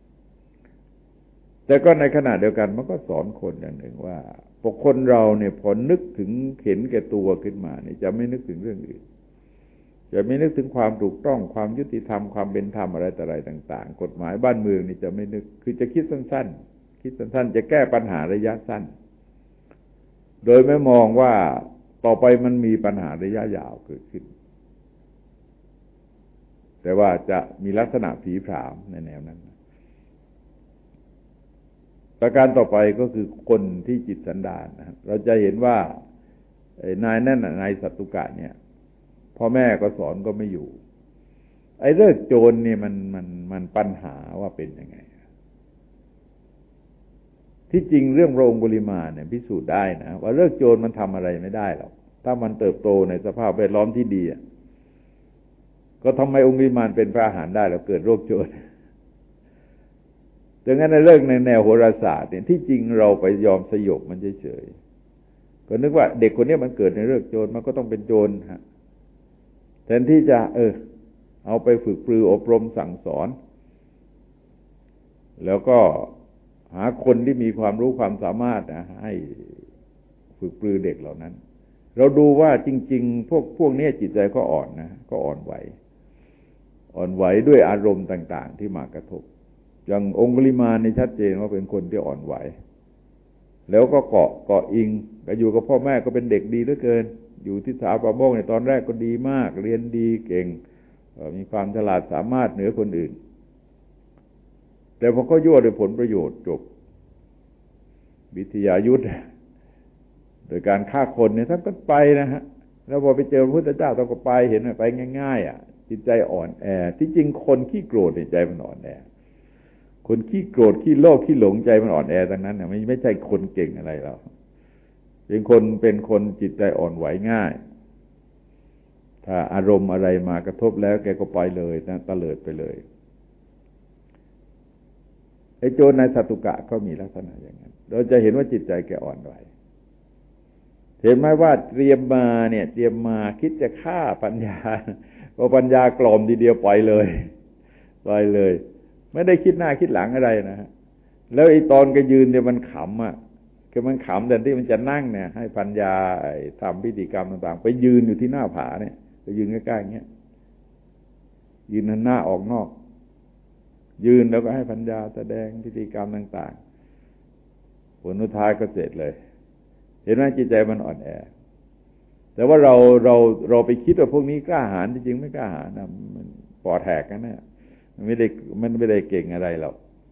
แต่ก็ในขณะเดียวกันมันก็สอนคนอย่างหนึ่งว่าพอคนเราเนี่ยพอนึกถึงเห็นแก่ตัวขึ้นมาเนี่ยจะไม่นึกถึงเรื่องอื่นจะไม่นึกถึงความถูกต้องความยุติธรรมความเป็นธรรมอะไรต่ออะไรต่างๆกฎหมายบ้านเมืองนี่จะไม่นึกคือจะคิดสั้นๆคิดสั้นๆจะแก้ปัญหาระยะสั้นโดยไม่มองว่าต่อไปมันมีปัญหาระยะยาวเกิดขึ้นแต่ว่าจะมีลักษณะผีผามในแนวนั้นประการต่อไปก็คือคนที่จิตสันดานนะเราจะเห็นว่านายนั่นนายสัตตุกะเนี่ยพ่อแม่ก็สอนก็ไม่อยู่ไอ้เลิกโจรเนี่ยมันมันมันปัญหาว่าเป็นยังไงที่จริงเรื่องพระองค์กุลิมาเนี่ยพิสูจน์ได้นะว่าเลิกโจรมันทำอะไรไม่ได้หรอกถ้ามันเติบโตในสภาพแวดล้อมที่ดีก็ทำไมองค์กุลิมานเป็นพระอรหันต์ได้แล้วเกิดโรคโจรดังนั้นในเรื่องในแนวโหราศาสตร์เนี่ยที่จริงเราไปยอมสยบมันเฉยก็นึกว่าเด็กคนนี้มันเกิดในเรื่องโจรมันก็ต้องเป็นโจรฮะแทนที่จะเออเอาไปฝึกปรืออบรมสั่งสอนแล้วก็หาคนที่มีความรู้ความสามารถนะให้ฝึกปรือเด็กเหล่านั้นเราดูว่าจริงๆพวกพวกนี้จิตใจก็อ่อนนะก็อ่อนไหวอ่อนไหวด้วยอารมณ์ต่างๆที่มากระทบอย่างองคุลิมานนี่ชัดเจนว่าเป็นคนที่อ่อนไหวแล้วก็เกาะเกาะอิงก็อยู่กับพ่อแม่ก็เป็นเด็กดีเหลือเกินอยู่ที่สาปาโมกข์ในตอนแรกก็ดีมากเรียนดีเก่งมีความฉลาดสามารถเหนือคนอื่นแต่พอเขายั่วด้วยผลประโยชน์จบวิทยายุทธโดยการฆ่าคนเนี่ยท่านก็ไปนะฮะแล้วพอไปเจอพระพุทธเจ้าท่านก็ไปเห็นไหมไปง่ายๆอ่ะจิตใจอ่อนแอที่จริงคนขี้โกรธในใจมันอ่อนแอคนขี้โกรธขี้โลภขี้หลงใจมันอ่อนแอดังนั้นเนี่ยไม่ไม่ใช่คนเก่งอะไรหรอกเป็นคนเป็นคนจิตใจอ่อนไหวง่ายถ้าอารมณ์อะไรมากระทบแล้วแกก็ไปเลยนะตะเลิดไปเลยไอ้โจรในสัตตุกะก็มีลักษณะอย่างนั้นเราจะเห็นว่าจิตใจแกอ่อนไหวเห็นไหมว่าเตรียมมาเนี่ยเตรียมมาคิดจะฆ่าปัญญาพอปัญญากล่อมทีเดียวปล่อยเลยปล่อยเลยไม่ได้คิดหน้าคิดหลังอะไรนะฮะแล้วไอ้ตอนก็ยืนเนี่ยมันขำอ่ะคือมันขำแต่ที่มันจะนั่งเนี่ยให้ปัญญาทำพิธีกรรมต่างๆไปยืนอยู่ที่หน้าผาเนี่ยไปยืนใกล้ๆอย่างเงี้ยยืนหันหน้าออกนอกยืนแล้วก็ให้ปัญญาแสดงพิธีกรรมต่างๆผลสุดท้ายก็เสร็จเลยเห็นไหมจิตใจมันอ่อนแอแต่ว่าเราเราเราไปคิดว่าพวกนี้กล้าหาญจริงๆไม่กล้าหาญนะมันปอดแหกกันนะมันไม่ได้มันไม่ได้เก่งอะไรหรอก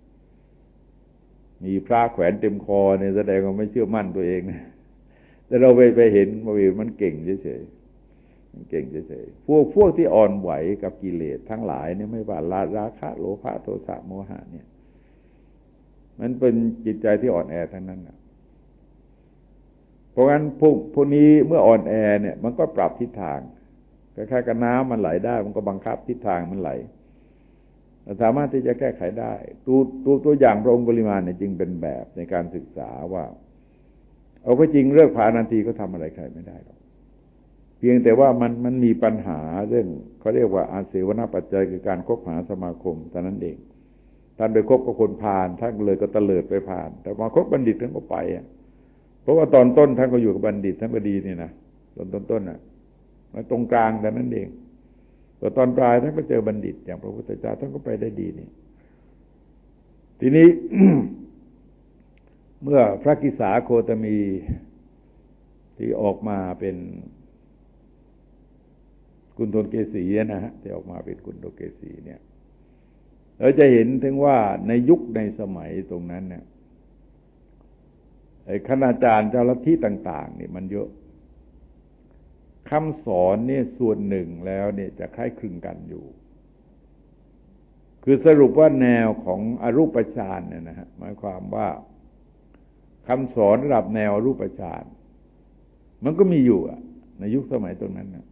มีพระแขวนเต็มคอเนี่ยแสดงว่าไม่เชื่อมั่นตัวเองนะแต่เราไปไปเห็นว่ามันเก่งเฉยๆมันเก่งเฉยๆพวกพวกที่อ่อนไหวกับกิเลสทั้งหลายเนี่ยไม่ว่าราคะโลภะโทสะโมหะเนี่ยมันเป็นจิตใจที่อ่อนแอทั้งนั้นนะเพราะงั้นพวกพวกนี้เมื่ออ่อนแอเนี่ยมันก็ปรับทิศทางคล้ายๆกับน้ำมันไหลได้มันก็บังคับทิศทางมันไหลสามารถที่จะแก้ไขได้ตัวตัวตัวอย่างพระองค์กุลิมานเนี่ยจึงเป็นแบบในการศึกษาว่าเอาก็จริงเรื่องพระอนันทีก็ทำอะไรใครไม่ได้หรอกเพียงแต่ว่ามันมันมีปัญหาเรื่องเขาเรียกว่าอาเสวนปัจจัยคือการคบหาสมาคมแต่นั้นเองท่านไปคบกับคนพาลท่านเลยก็เตลิดไปพาลแต่มาคบบัณฑิตท่านก็ไปอ่ะเพราะว่าตอนต้นท่านก็อยู่กับบัณฑิตท่านก็ดีนี่นะตอนต้นต้นน่ะตรงกลางแต่นั้นเองแต่ตอนปลายท่านก็เจอบัณฑิตอย่างพระพุทธเจ้าท่านก็ไปได้ดีนี่ทีนี้ เมื่อพระกิสาโคตมีที่ออกมาเป็นกุณฑลเกษีนะฮะที่ออกมาเป็นกุณฑลเกษีเนี่ยเราจะเห็นถึงว่าในยุคในสมัยตรงนั้นเนี่ยไอ้คณาจารย์เจ้าลัทธิต่างๆนี่มันเยอะคำสอนเนี่ยส่วนหนึ่งแล้วเนี่ยจะคล้ายคลึงกันอยู่คือสรุปว่าแนวของอรูปฌานเนี่ยนะฮะหมายความว่าคำสอนระดับแนวอรูปฌานมันก็มีอยู่ในยุคสมัยตรงนั้นนะ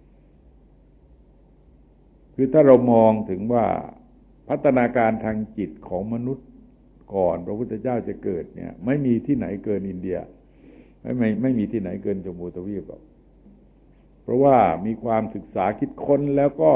คือถ้าเรามองถึงว่าพัฒนาการทางจิตของมนุษย์ก่อนพระพุทธเจ้าจะเกิดเนี่ยไม่มีที่ไหนเกินอินเดียไม่ไม่ไม่มีที่ไหนเกินจมูกทวีปหรอกเพราะว่ามีความศึกษาคิดค้นแล้วก็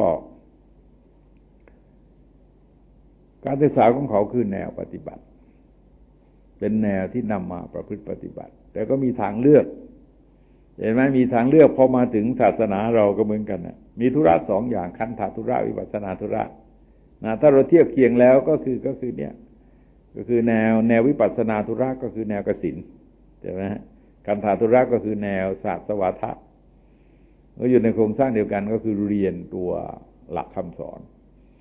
การศึกษาของเขาคือแนวปฏิบัติเป็นแนวที่นำมาประพฤติปฏิบัติแต่ก็มีทางเลือกเห็นไหมมีทางเลือกพอมาถึงศาสนาเราก็เหมือนกันนะมีธุระสองอย่างคันธธุระวิปัสสนาธุระนะถ้าเราเทียบเคียงแล้วก็คือก็คือเนี่ยก็คือแนวแนววิปัสสนาธุระก็คือแนวกสิณใช่ไหมคันธธุระก็คือแนวศาสวาทะก็อยู่ในโครงสร้างเดียวกันก็คือเรียนตัวหลักคำสอน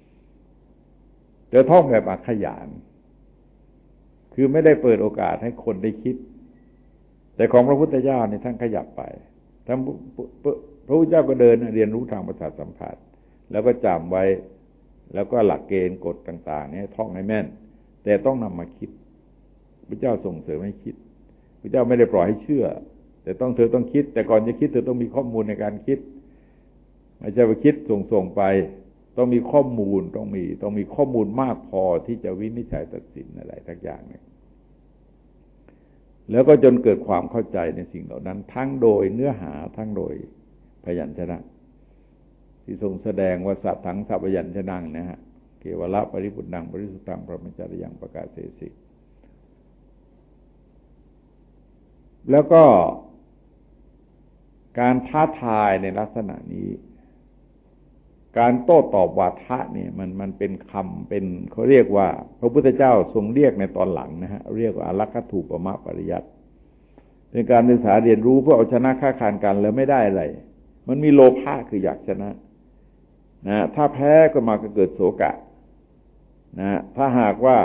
แต่ท่องแบบอักขยานคือไม่ได้เปิดโอกาสให้คนได้คิดแต่ของพระพุทธเจ้าเนี่ยท่านขยับไปท่านพระพุทธเจ้าก็เดินเรียนรู้ทางประสาทสัมผัสแล้วก็จำไว้แล้วก็หลักเกณฑ์กฎต่างๆนี่ท่องให้แม่นแต่ต้องนำมาคิดพระเจ้าส่งเสริมให้คิดพระเจ้าไม่ได้ปล่อยให้เชื่อแต่ต้องเธอต้องคิดแต่ก่อนจะคิดเธอต้องมีข้อมูลในการคิดไม่ใช่ไปคิดส่งๆไปต้องมีข้อมูลต้องมีต้องมีข้อมูลมากพอที่จะวินิจฉัยตัดสินอะไรทักอย่างนึงแล้วก็จนเกิดความเข้าใจในสิ่งเหล่านั้นทั้งโดยเนื้อหาทั้งโดยพยัญชนะที่ทรงแสดงว่าสัตถังสัพยัญชนะนะฮะเกวละปริปุณังปริสุทธังพรหมจริยังประกาศเสสิแล้วก็การท้าทายในลักษณะนี้การโต้ตอบวาทะเนี่ยมันมันเป็นคำเป็นเขาเรียกว่าพระพุทธเจ้าทรงเรียกในตอนหลังนะฮะเรียกว่าอลักขถูปมะปริยัติเป็นการศึกษาเรียนรู้เพื่อเอาชนะค้าขานกันแล้วไม่ได้อะไรมันมีโลภะคืออยากชนะนะถ้าแพ้ก็มาก็เกิดโศกะนะถ้าหากว่า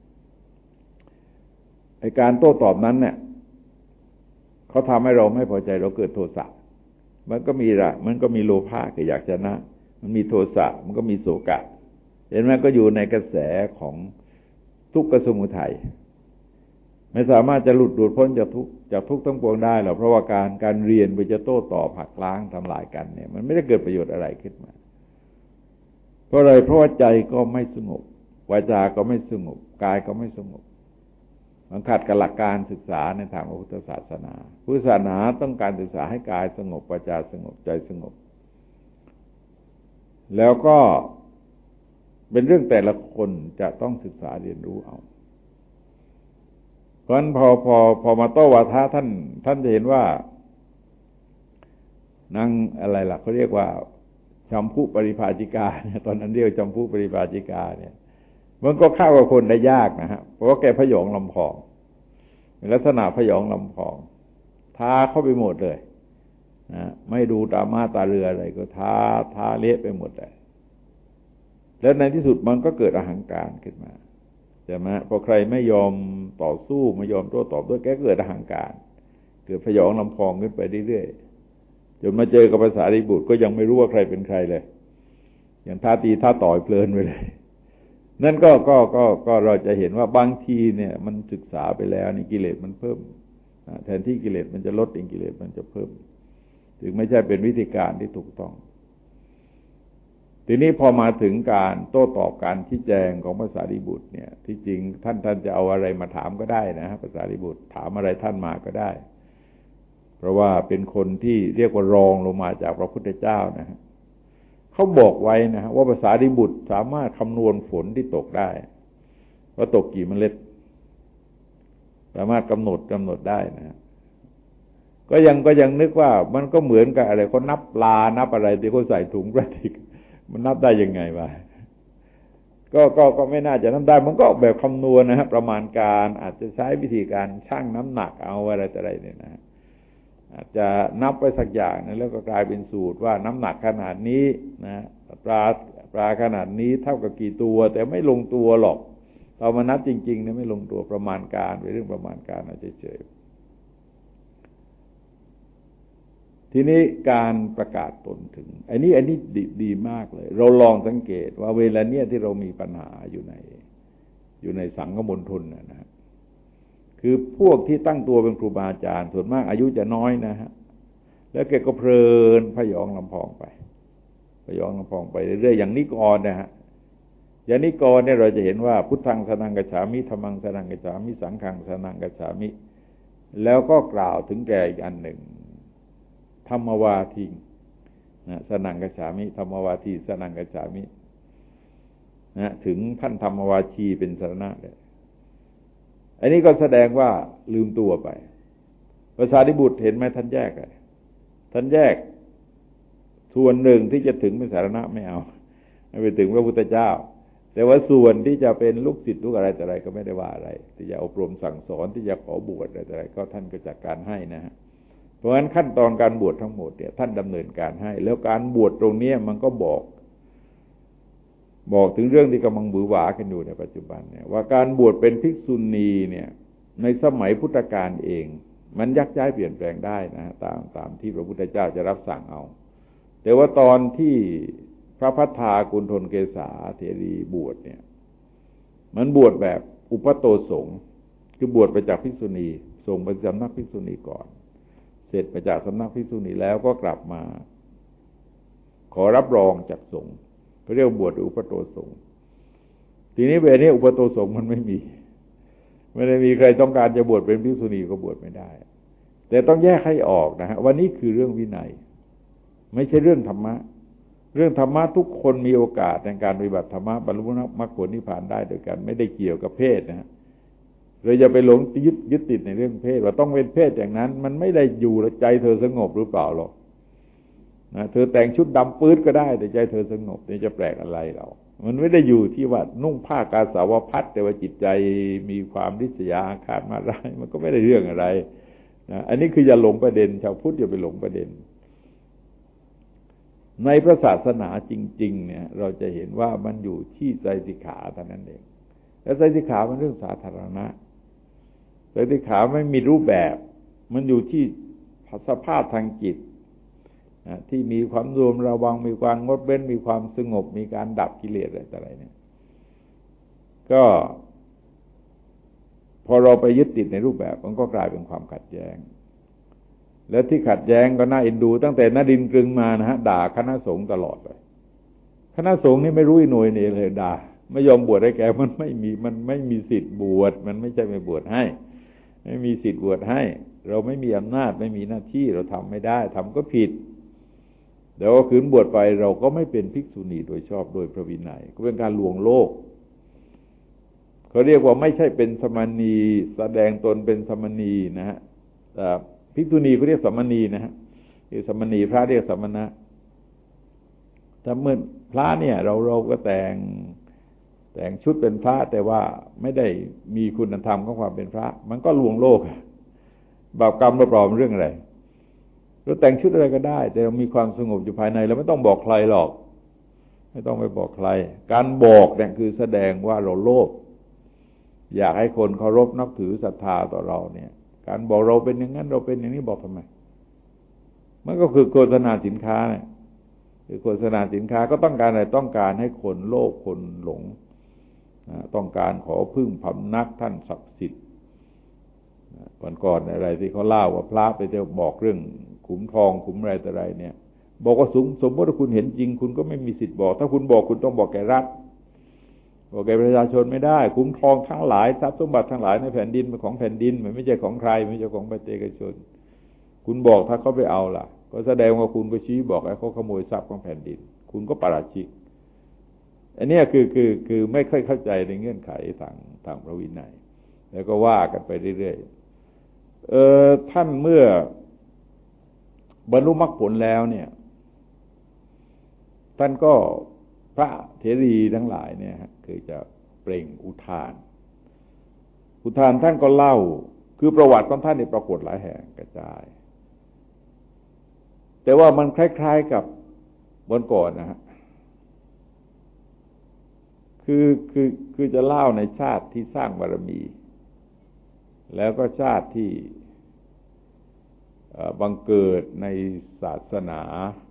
ไอ้การโต้ตอบนั้นเนี่ยเขาทำให้เราไม่พอใจเราเกิดโทสะมันก็มีละมันก็มีโลภะคืออยากชนะมันมีโทสะมันก็มีโศกะเห็นไหมก็อยู่ในกระแสของทุกขสมุทัยไม่สามารถจะหลุดหลุดพ้นจากทุกจากทุกทั้งปวงได้หรอกเพราะว่าการการเรียนไปจะโต้ตอบหักล้างทำลายกันเนี่ยมันไม่ได้เกิดประโยชน์อะไรขึ้นมาเพราะอะไรเพราะว่าใจก็ไม่สงบวาจาก็ไม่สงบกายก็ไม่สงบมันขัดกับหลักการศึกษาในทางพระพุทธศาสนาพุทธศาสนาต้องการศึกษาให้กายสงบวาจาสงบใจสงบแล้วก็เป็นเรื่องแต่ละคนจะต้องศึกษาเรียนรู้เอาเพราะฉะนั้นพอพอพอมาโต้วาทะท่านท่านจะเห็นว่านางอะไรล่ะเขาเรียกว่าชัมพุปริภาจิกาเนี่ยตอนนั้นเรียกชัมพุปริภาจิกาเนี่ยมันก็เข้ากับคนได้ยากนะฮะเพราะว่าแกพยองลำพองเป็นลักษณะพยองลำพองท้าเข้าไปหมดเลยนะไม่ดูตามาตาเรืออะไรก็ท้าท้าเละไปหมดเลยแล้วในที่สุดมันก็เกิดอหังการขึ้นมาใช่ไหมพอใครไม่ยอมต่อสู้ไม่ยอมโต้ตอบด้วยแกเกิดอหังการเกิดพยองลำพองขึ้นไปเรื่อยๆจนมาเจอกับภาษาริบุตรก็ยังไม่รู้ว่าใครเป็นใครเลยอย่างท้าตีท้าต่อยเพลินไปเลยนั่นก็ก็ก็ก็เราจะเห็นว่าบางทีเนี่ยมันศึกษาไปแล้วนี่กิเลสมันเพิ่มแทนที่กิเลสมันจะลดเองกิเลสมันจะเพิ่มถึงไม่ใช่เป็นวิธีการที่ถูกต้องทีนี้พอมาถึงการโต้ตอบการชี้แจงของภาษาริบุตรเนี่ยที่จริงท่านท่านจะเอาอะไรมาถามก็ได้นะภาษาริบุตรถามอะไรท่านมาก็ได้เพราะว่าเป็นคนที่เรียกว่ารองลงมาจากพระพุทธเจ้านะฮะเขาบอกไว้นะฮะว่าภาษาริบุตรสามารถคำนวณฝนที่ตกได้ว่าตกกี่เมล็ดสามารถกำหนดกำหนดได้นะก็ยังก็ยังนึกว่ามันก็เหมือนกับอะไรเขานับปลานับอะไรที่เขาใส่ถุงพลาสติกมันนับได้ยังไงวะก็ก็ก็ไม่น่าจะนับได้มันก็แบบคำนวณนะฮะประมาณการอาจจะใช้วิธีการชั่งน้ำหนักเอาอะไรแต่อะไรเนี่ยนะอาจจะนับไปสักอย่างนะแล้วก็กลายเป็นสูตรว่าน้ำหนักขนาดนี้นะปลาปลาขนาดนี้เท่ากับกี่ตัวแต่ไม่ลงตัวหรอกเรามานับจริงๆเนี่ยไม่ลงตัวประมาณการเป็นเรื่องประมาณการเอาเฉยๆทีนี้การประกาศตนถึงอันนี้อันนี้ดีดีมากเลยเราลองสังเกตว่าเวลาเนี้ยที่เรามีปัญหาอยู่ในอยู่ในสังฆมณฑลนะนะคือพวกที่ตั้งตัวเป็นครูบาอาจารย์ส่วนมากอายุจะน้อยนะฮะแล้วแกก็เพลินพยองลำพองไปพยองลำพองไปเรื่อยๆอย่างนิกรนะฮะอย่างนิกรเนี่ยเราจะเห็นว่าพุทธังสนังกัจฉามิธัมมังสนังกัจฉามิสังฆังสนังกัจฉามิแล้วก็กล่าวถึงแกอีกอันหนึ่งธรรมวาทีนะสนังกัจฉามิธรรมวาทีสนังกัจฉามินะถึงท่านธรรมวาชีเป็นสรณะเลยอันนี้ก็แสดงว่าลืมตัวไปภาษาริบุตรเห็นไหมท่านแยกเลยท่านแยกส่วนหนึ่งที่จะถึงเป็นสารณะไม่เอาไม่ไปถึงพระพุทธเจ้าแต่ว่าส่วนที่จะเป็นลูกศิษย์ลูกอะไรแต่อะไรก็ไม่ได้ว่าอะไรที่จะอบรมสั่งสอนที่จะขอบวชอะไรแต่อะไรก็ท่านก็จัดการให้นะฮะเพราะฉะนั้นขั้นตอนการบวชทั้งหมดเนี่ยท่านดำเนินการให้แล้วการบวชตรงนี้มันก็บอกบอกถึงเรื่องที่กำลังบือหวากันอยู่ในปัจจุบันเนี่ยว่าการบวชเป็นภิกษุณีเนี่ยในสมัยพุทธกาลเองมันยักย้ายเปลี่ยนแปลงได้นะตามตามที่พระพุทธเจ้าจะรับสั่งเอาแต่ว่าตอนที่พระพัทธากุณฑลเกษาเถรีบวชเนี่ยมันบวชแบบอุปโตสงฆ์คือบวชไปจากภิกษุณีส่งไปสำนักภิกษุณีก่อนเสร็จไปจากสำนักภิกษุณีแล้วก็กลับมาขอรับรองจากสงฆ์เขาเรียกบวชอุปโตสงฆ์ทีนี้เวลานี้อุปโตสงฆ์มันไม่มีไม่ได้มีใครต้องการจะบวชเป็นภิกษุณีก็บวชไม่ได้แต่ต้องแยกให้ออกนะฮะวันนี้คือเรื่องวินัยไม่ใช่เรื่องธรรมะเรื่องธรรมะทุกคนมีโอกาสในการปฏิบัติธรรมะบรรลุมรรคผลนิพพานได้โดยกันไม่ได้เกี่ยวกับเพศนะฮะเราอย่าไปหลงยึดยึดติดในเรื่องเพศว่าต้องเป็นเพศอย่างนั้นมันไม่ได้อยู่แล้วใจเธอสงบหรือเปล่าหรอกนะเธอแต่งชุดดำปื้ดก็ได้แต่ใจเธอสงบนี่จะแปลกอะไรเรามันไม่ได้อยู่ที่ว่านุ่งผ้ากาสาวพัสแต่ว่าจิตใจมีความริษยาอาฆาตมาร้ายมันก็ไม่ได้เรื่องอะไรนะอันนี้คืออย่าหลงประเด็นชาวพุทธอย่าไปหลงประเด็นในพระศาสนาจริงๆเนี่ยเราจะเห็นว่ามันอยู่ที่ไตรสิกขาเท่านั้นเองและไตรสิกขามันเรื่องสาธารณะไตรสิกขาไม่มีรูปแบบมันอยู่ที่สภาพทางจิตที่มีความรวมระวังมีความงดเว้นมีความสงบมีการดับกิเลสอะไรต่ออะไรเนี่ยก็พอเราไปยึดติดในรูปแบบมันก็กลายเป็นความขัดแย้งแล้วที่ขัดแย้งก็น่าเอ็นดูตั้งแต่นดินกรึงมานะฮะด่าคณะสงฆ์ตลอดเลยคณะสงฆ์นี่ไม่รู้อีหน่วยนี่เลยด่าไม่ยอมบวชให้แกมันไม่มีมันไม่มีสิทธิ์บวชมันไม่ใช่ไม่บวชให้ไม่มีสิทธิ์บวชให้เราไม่มีอำนาจไม่มีหน้าที่เราทำไม่ได้ทำก็ผิดเดี๋ยวขืนบวชไปเราก็ไม่เป็นภิกษุณีโดยชอบโดยพระวินัยก็เป็นการลวงโลกเขาเรียกว่าไม่ใช่เป็นสมณีแสดงตนเป็นสมณีนะฮะแต่ภิกษุณีเขาเรียกสมณีนะฮะคือสมณีพระเรียกสมณะถ้าเมื่อพระเนี่ยเราเราก็แต่งแต่งชุดเป็นพระแต่ว่าไม่ได้มีคุณธรรมของความเป็นพระมันก็ลวงโลกบาปกรรมปลอมเรื่องอะไรเราแต่งชุดอะไรก็ได้แต่เรามีความสงบอยู่ภายในเราไม่ต้องบอกใครหรอกไม่ต้องไปบอกใครการบอกเนี่ยคือแสดงว่าเราโลภอยากให้คนเคารพนับถือศรัทธาต่อเราเนี่ยการบอกเราเป็นอย่างนั้นเราเป็นอย่างนี้บอกทำไมมันก็คือโฆษณาสินค้าเนี่ยคือโฆษณาสินค้าก็ต้องการอะไรต้องการให้คนโลภคนหลงต้องการขอพึ่งพำนักท่านศักดิ์สิทธิ์วันก่อนอะไรที่เขาเล่าว่าพระไปจะบอกเรื่องขุมทองขุมอะไรแต่ไรเนี่ยบอกว่าสมสมมติว่าคุณเห็นจริงคุณก็ไม่มีสิทธิ์บอกถ้าคุณบอกคุณต้องบอกแก่รัฐบอกแก่ประชาชนไม่ได้ขุมทองทั้งหลายทรัพย์สมบัติทั้งหลายในแผ่นดินเป็นของแผ่นดินมันไม่ใช่ของใครไม่ใช่ของประชาชนคุณบอกถ้าเขาไปเอาล่ะก็แสดงว่าคุณก็ชี้บอกให้เขาขโมยทรัพย์ของแผ่นดินคุณก็ปาราชิกอันนี้คือคือคือไม่ค่อยเข้าใจในเงื่อนไขทางทางพระวินัยแล้วก็ว่ากันไปเรื่อยๆเออท่านเมื่อบรรลุมรรคผลแล้วเนี่ยท่านก็พระเถรีทั้งหลายเนี่ยคือจะเปล่งอุทานอุทานท่านก็เล่าคือประวัติของท่านในปรากฏหลายแห่งกระจายแต่ว่ามันคล้ายๆกับวันก่อนนะฮะคือคือคือจะเล่าในชาติที่สร้างบารมีแล้วก็ชาติที่บังเกิดในศาสนา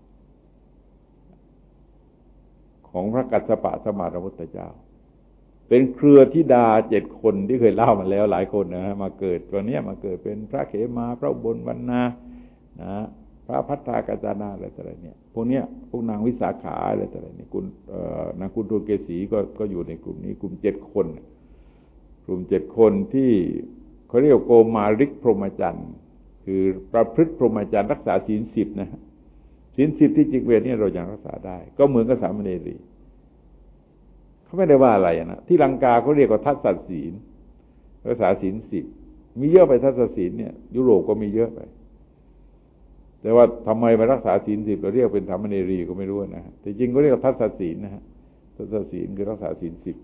ของพระกัสสปะสมมาสัมพุทธเจ้าเป็นเครือธิดาเจ็ดคนที่เคยเล่ามาแล้วหลายคนนะฮะมาเกิดตัวเนี้ยมาเกิดเป็นพระเขมาพระอุบลวรรณานะพระพัฒากาญจนาอะไรต่ออะไรเนี่ยพวกเนี้ยพวกนางวิสาขาอะไรต่ออะไรนี่คุณนางคุณทูลเกษีก็ก็อยู่ในกลุ่มนี้กลุ่มเจ็ดคนกลุ่มเจ็ดคนที่เขาเรียกโกมาริกพรหมจรรย์คือประพฤติพรหมจรรย์รักษาศีลสิบนะศีลสิบที่จิกเวทนี่เรายังรักษาได้ก็เหมือนกับสามเณรีเขาไม่ได้ว่าอะไรนะที่ลังกาเขาเรียกว่าทัศศีลรักษาศีลสิบมีเยอะไปทัศศีลเนี่ยยุโรปก็มีเยอะไปแต่ว่าทำไมมารักษาศีลสิบเราเรียกเป็นสามเณรีก็ไม่รู้นะฮะแต่จริงก็เรียกว่าทัศศีลนะฮะทัศศีลคือรักษาศีลสิบ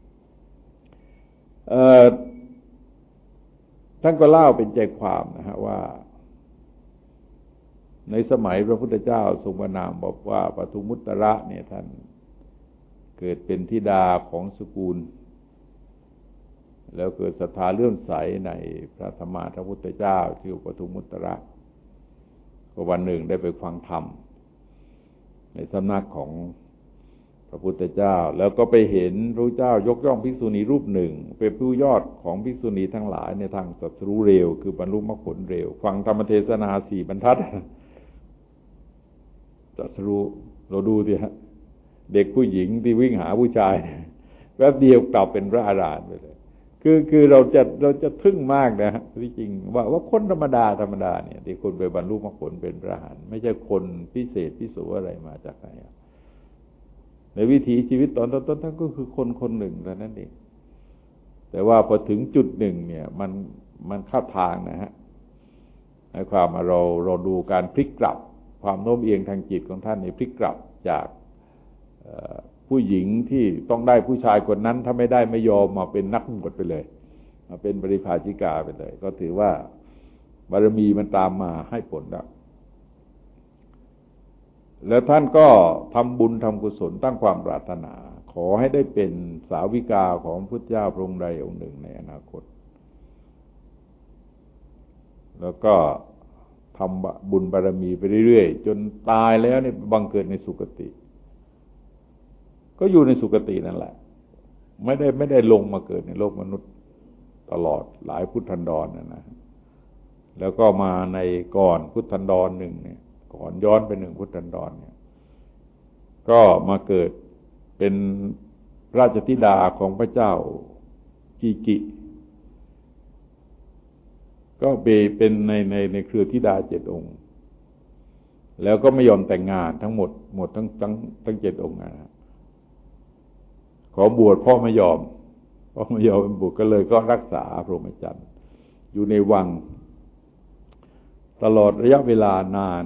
เอ่อท่านก็เล่าเป็นใจความนะฮะว่าในสมัยพระพุทธเจ้าทรงพระนามบอกว่าปทุมุตตระเนี่ยท่านเกิดเป็นธิดาของสกุลแล้วเกิดศรัทธาเลื่อมใสในพระธรรมพระพุทธเจ้าชื่อปทุมุตตระก็วันหนึ่งได้ไปฟังธรรมในสำนักของพระพุทธเจ้าแล้วก็ไปเห็นพระเจ้ายกย่องภิกษุณีรูปหนึ่งเป็นผู้ยอดของภิกษุณีทั้งหลายในทางตรัสรู้เร็วคือบรรลุมรรคผลเร็วฟังธรรมเทศนาสี่บรรทัดตรัสรู้เราดูดิฮะเด็กผู้หญิงที่วิ่งหาผู้ชายแป๊บเดียวกลับเป็นพระอรหันต์ไปเลยคคือคือเราจะเราจะทึ่งมากนะฮะที่จริงว่าว่าคนธรรมดาธรรมดาเนี่ยที่คนไปบรรลุมรรคผลเป็นพระอรหันต์ไม่ใช่คนพิเศษพิโสอะไรมาจากไหนในวิถีชีวิตตอนต้นๆท่านก็คือคนคนหนึ่งเท่านั้นเองแต่ว่าพอถึงจุดหนึ่งเนี่ยมันมันเข้าทางนะฮะในความเราเราดูการพลิกกลับความโน้มเอียงทางจิตของท่านในพลิกกลับจากผู้หญิงที่ต้องได้ผู้ชายคนนั้นถ้าไม่ได้ไม่ยอมมาเป็นนักบวชไปเลยมาเป็นบริพาชิกาไปเลยก็ถือว่าบารมีมันตามมาให้ผลแล้วแล้วท่านก็ทำบุญทำกุศลตั้งความปรารถนาขอให้ได้เป็นสาวิกาของพุทธเจ้าพระองค์ใดองค์หนึ่งในอนาคตแล้วก็ทำบุญบารมีไปเรื่อยๆจนตายแล้วเนี่ยบังเกิดในสุคติก็อยู่ในสุคตินั่นแหละไม่ได้ไม่ได้ลงมาเกิดในโลกมนุษย์ตลอดหลายพุทธันดรนะนะแล้วก็มาในก่อนพุทธันดรหนึ่งเนี่ยก่อนย้อนไปหนึ่งพุทธันดรเนี่ยก็มาเกิดเป็นราชธิดาของพระเจ้ากีกิก็เป็นในในในเครือธิดาเจ็ดองค์แล้วก็ไม่ยอมแต่งงานทั้งหมดหมดทั้งทั้งทั้งเจ็ดองค์นะขอบวชพ่อไม่ยอมพ่อไม่ยอมบวชก็เลยก็รักษาพรหมจรรย์อยู่ในวังตลอดระยะเวลานาน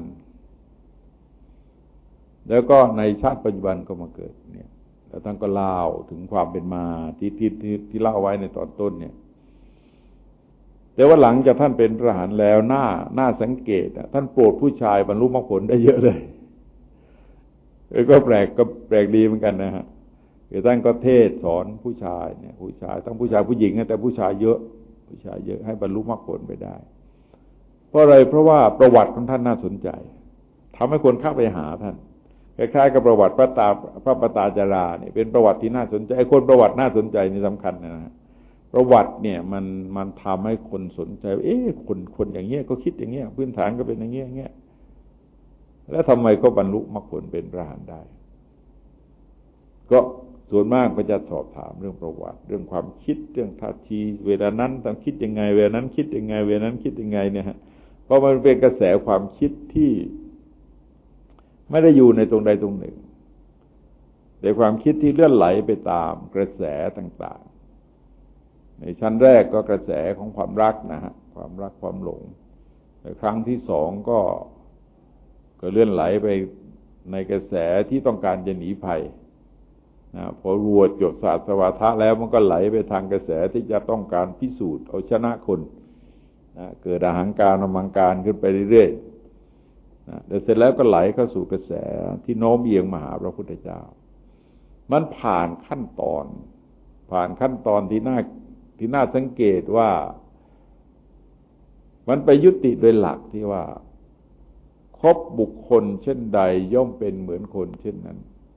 แล้วก็ในชาติปัจจุบันก็มาเกิดเนี่ยแล้วท่านก็เล่าถึงความเป็นมาที่ที่ที่ที่เล่าไว้ในตอนต้นเนี่ยแต่ว่าหลังจากท่านเป็นพระอรหันต์แล้วหน้าหน้าสังเกตท่านโปรดผู้ชายบรรลุมรรคผลได้เยอะเลยก็แปลกก็แปลกดีเหมือนกันนะฮะคือท่านก็เทศสอนผู้ชายเนี่ยผู้ชายทั้งผู้ชายผู้หญิงแต่ผู้ชายเยอะผู้ชายเยอะให้บรรลุมรรคผลไปได้เพราะอะไรเพราะว่าประวัติของท่านน่าสนใจทำให้คนเข้าไปหาท่านคล้ายๆกับประวัติพระตาพระปตาจาราเนี่ยเป็นประวัติที่น่าสนใจไอ้คนประวัติน่าสนใจนี่สำคัญนะฮะประวัติเนี่ยมันมันทำให้คนสนใจเอ๊ะคนคนอย่างเงี้ยก็คิดอย่างเงี้ยพื้นฐานก็เป็นอย่างเงี้ยอย่างเงี้ยแล้วทำไมก็บรรลุมรรคผลเป็นพระอรหันต์ได้ก็ส่วนมากก็จะสอบถามเรื่องประวัติเรื่องความคิดเรื่องท่าทีเวลานั้นต้องคิดยังไงเวลานั้นคิดยังไงเวลานั้นคิดยังไงเนี่ยฮะเพราะมันเป็นกระแสความคิดที่ไม่ได้อยู่ในตรงใดตรงหนึ่งแต่ความคิดที่เลื่อนไหลไปตามกระแสต่างๆในชั้นแรกก็กระแสของความรักนะฮะความรักความหลงในครั้งที่สองก็ก็เลื่อนไหลไปในกระแสที่ต้องการจะหนีภัยนะพอรวดจบศาสตร์สวาทะแล้วมันก็ไหลไปทางกระแสที่จะต้องการพิสูจน์เอาชนะคนนะเกิดอหังการอมังการขึ้นไปเรื่อยๆนะเสร็จแล้วก็ไหลเข้าสู่กระแสที่โน้มเอียงมาหาพระพุทธเจ้ามันผ่านขั้นตอนผ่านขั้นตอนที่น่าที่น่าสังเกตว่ามันไปยุติโดยหลักที่ว่าคบบุคคลเช่นใดย่อมเป็นเหมือนคนเช่นนั้น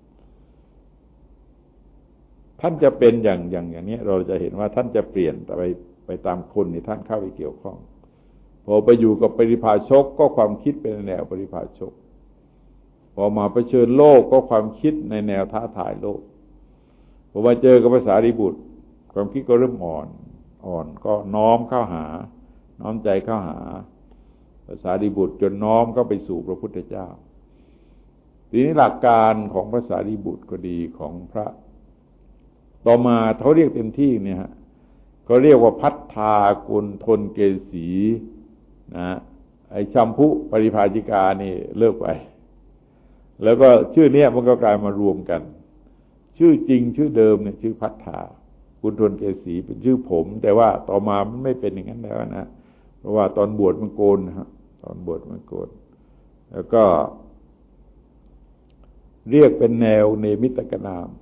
ท่านจะเป็นอย่างอย่างอย่างนี้เราจะเห็นว่าท่านจะเปลี่ยนไปไปตามคนที่ท่านเข้าไปเกี่ยวข้องพอไปอยู่กับปริภาชกก็ความคิดเป็นแนวปริภาชกพอมาเผชิญโลกก็ความคิดในแนวท้าทายโลกพอมาเจอกับภาษาริบุตรความคิดก็เริ่มอ่อนอ่อนก็น้อมเข้าหาน้อมใจเข้าหาภาษาริบุตรจนน้อมก็ไปสู่พระพุทธเจ้าทีนี้หลักการของภาษาริบุตรก็ดีของพระต่อมาเขาเรียกเต็มที่เนี่ยฮะเขาเรียกว่าพัทธากุลทนเกษีนะไอ้ชัมพุปริภาชิกานี่เลิกไปแล้วก็ชื่อเนี้ยมันก็กลายมารวมกันชื่อจริงชื่อเดิมเนี่ยชื่อพัทธากุลทนเกษีเป็นชื่อผมแต่ว่าต่อมามันไม่เป็นอย่างนั้นแล้วนะเพราะว่าตอนบวชมันโกนนะฮะตอนบวชมันโกนแล้วก็เรียกเป็นแนวเนมิตกนาม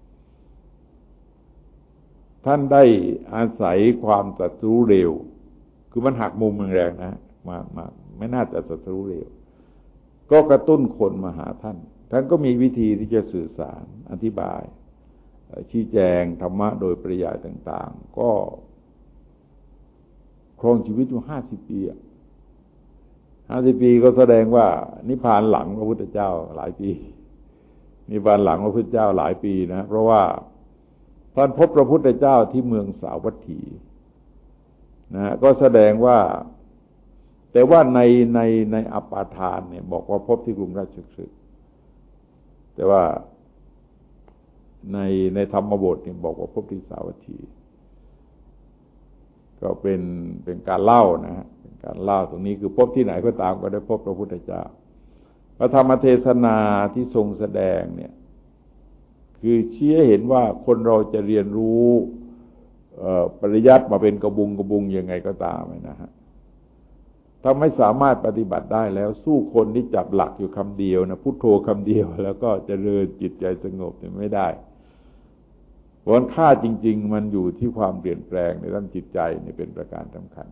ท่านได้อาศัยความศัตรูเร็วคือมันหักมุมแรงนะมามาไม่น่าจะศัตรูเร็วก็กระตุ้นคนมาหาท่านท่านก็มีวิธีที่จะสื่อสารอธิบายชี้แจงธรรมะโดยปริยายต่างๆก็ครองชีวิตอยู่ห้าสิบปีห้าสิบปีก็แสดงว่านิพพานหลังพระพุทธเจ้าหลายปีนิพพานหลังพระพุทธเจ้าหลายปีนะเพราะว่าท่านพบพระพุทธเจ้าที่เมืองสาวัตถีนะก็แสดงว่าแต่ว่าในในในอปาทานเนี่ยบอกว่าพบที่กรุงราชคฤห์แต่ว่าในในธรรมบทเนี่ยบอกว่าพบที่สาวัตถีก็เป็นเป็นการเล่านะฮะเป็นการเล่าตรงนี้คือพบที่ไหนก็ตามก็ได้พบพระพุทธเจ้าพระธรรมเทศนาที่ทรงแสดงเนี่ยคือชี้ให้เห็นว่าคนเราจะเรียนรู้ปริยัติมาเป็นกระบุงกระบุงยังไงก็ตามนะฮะถ้าไม่สามารถปฏิบัติได้แล้วสู้คนที่จับหลักอยู่คำเดียวนะพุทโธคำเดียวแล้วก็เจริญจิตใจสงบเนี่ยไม่ได้ผลค่าจริงๆมันอยู่ที่ความเปลี่ยนแปลงในด้านจิตใจนี่เป็นประการสำคัญ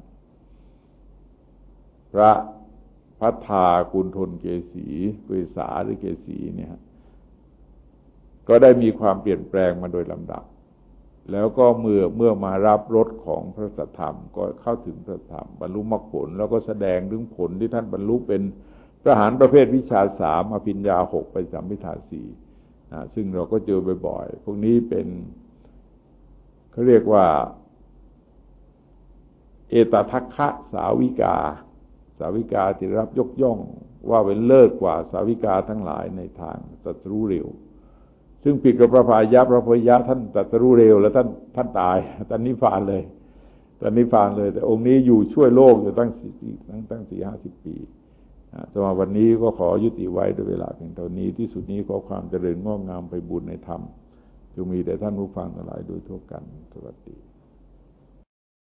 พระพัทธากุณฑลเกษีเกษาหรือเกษีเนี่ยก็ได้มีความเปลี่ยนแปลงมาโดยลำดับแล้วก็เมื่อเมื่อมารับรสของพระสัทธรรมก็เข้าถึงพระธรรมบรรลุมรรคผลแล้วก็แสดงถึงผลที่ท่านบรรลุเป็นพระอรหันต์ประเภทวิชาสามอภิญญาหกไปสัมมิทาสี่ซึ่งเราก็เจอบ่อยๆพวกนี้เป็นเขาเรียกว่าเอตทัคคะสาวิกาสาวิกาที่รับยกย่องว่าเป็นเลิศกว่าสาวิกาทั้งหลายในทางตรัสรู้เร็วซึ่งผิดกับพระพายะพระพายะท่านตรัสรู้เร็วแล้วท่านท่านตายท่านนิพพานเลยท่านนิพพานเลยแต่องค์นี้อยู่ช่วยโลกอยู่ตั้งตั้งตั้งสี่ห้าสิบปีสำหรับวันนี้ก็ขอยุติไว้ด้วยเวลาเพียงเท่านี้ที่สุดนี้ขอความเจริญงอกงามไปบุญในธรรมจงมีแด่ท่านผู้ฟังทั้งหลายโดยทั่วกันสวัสดี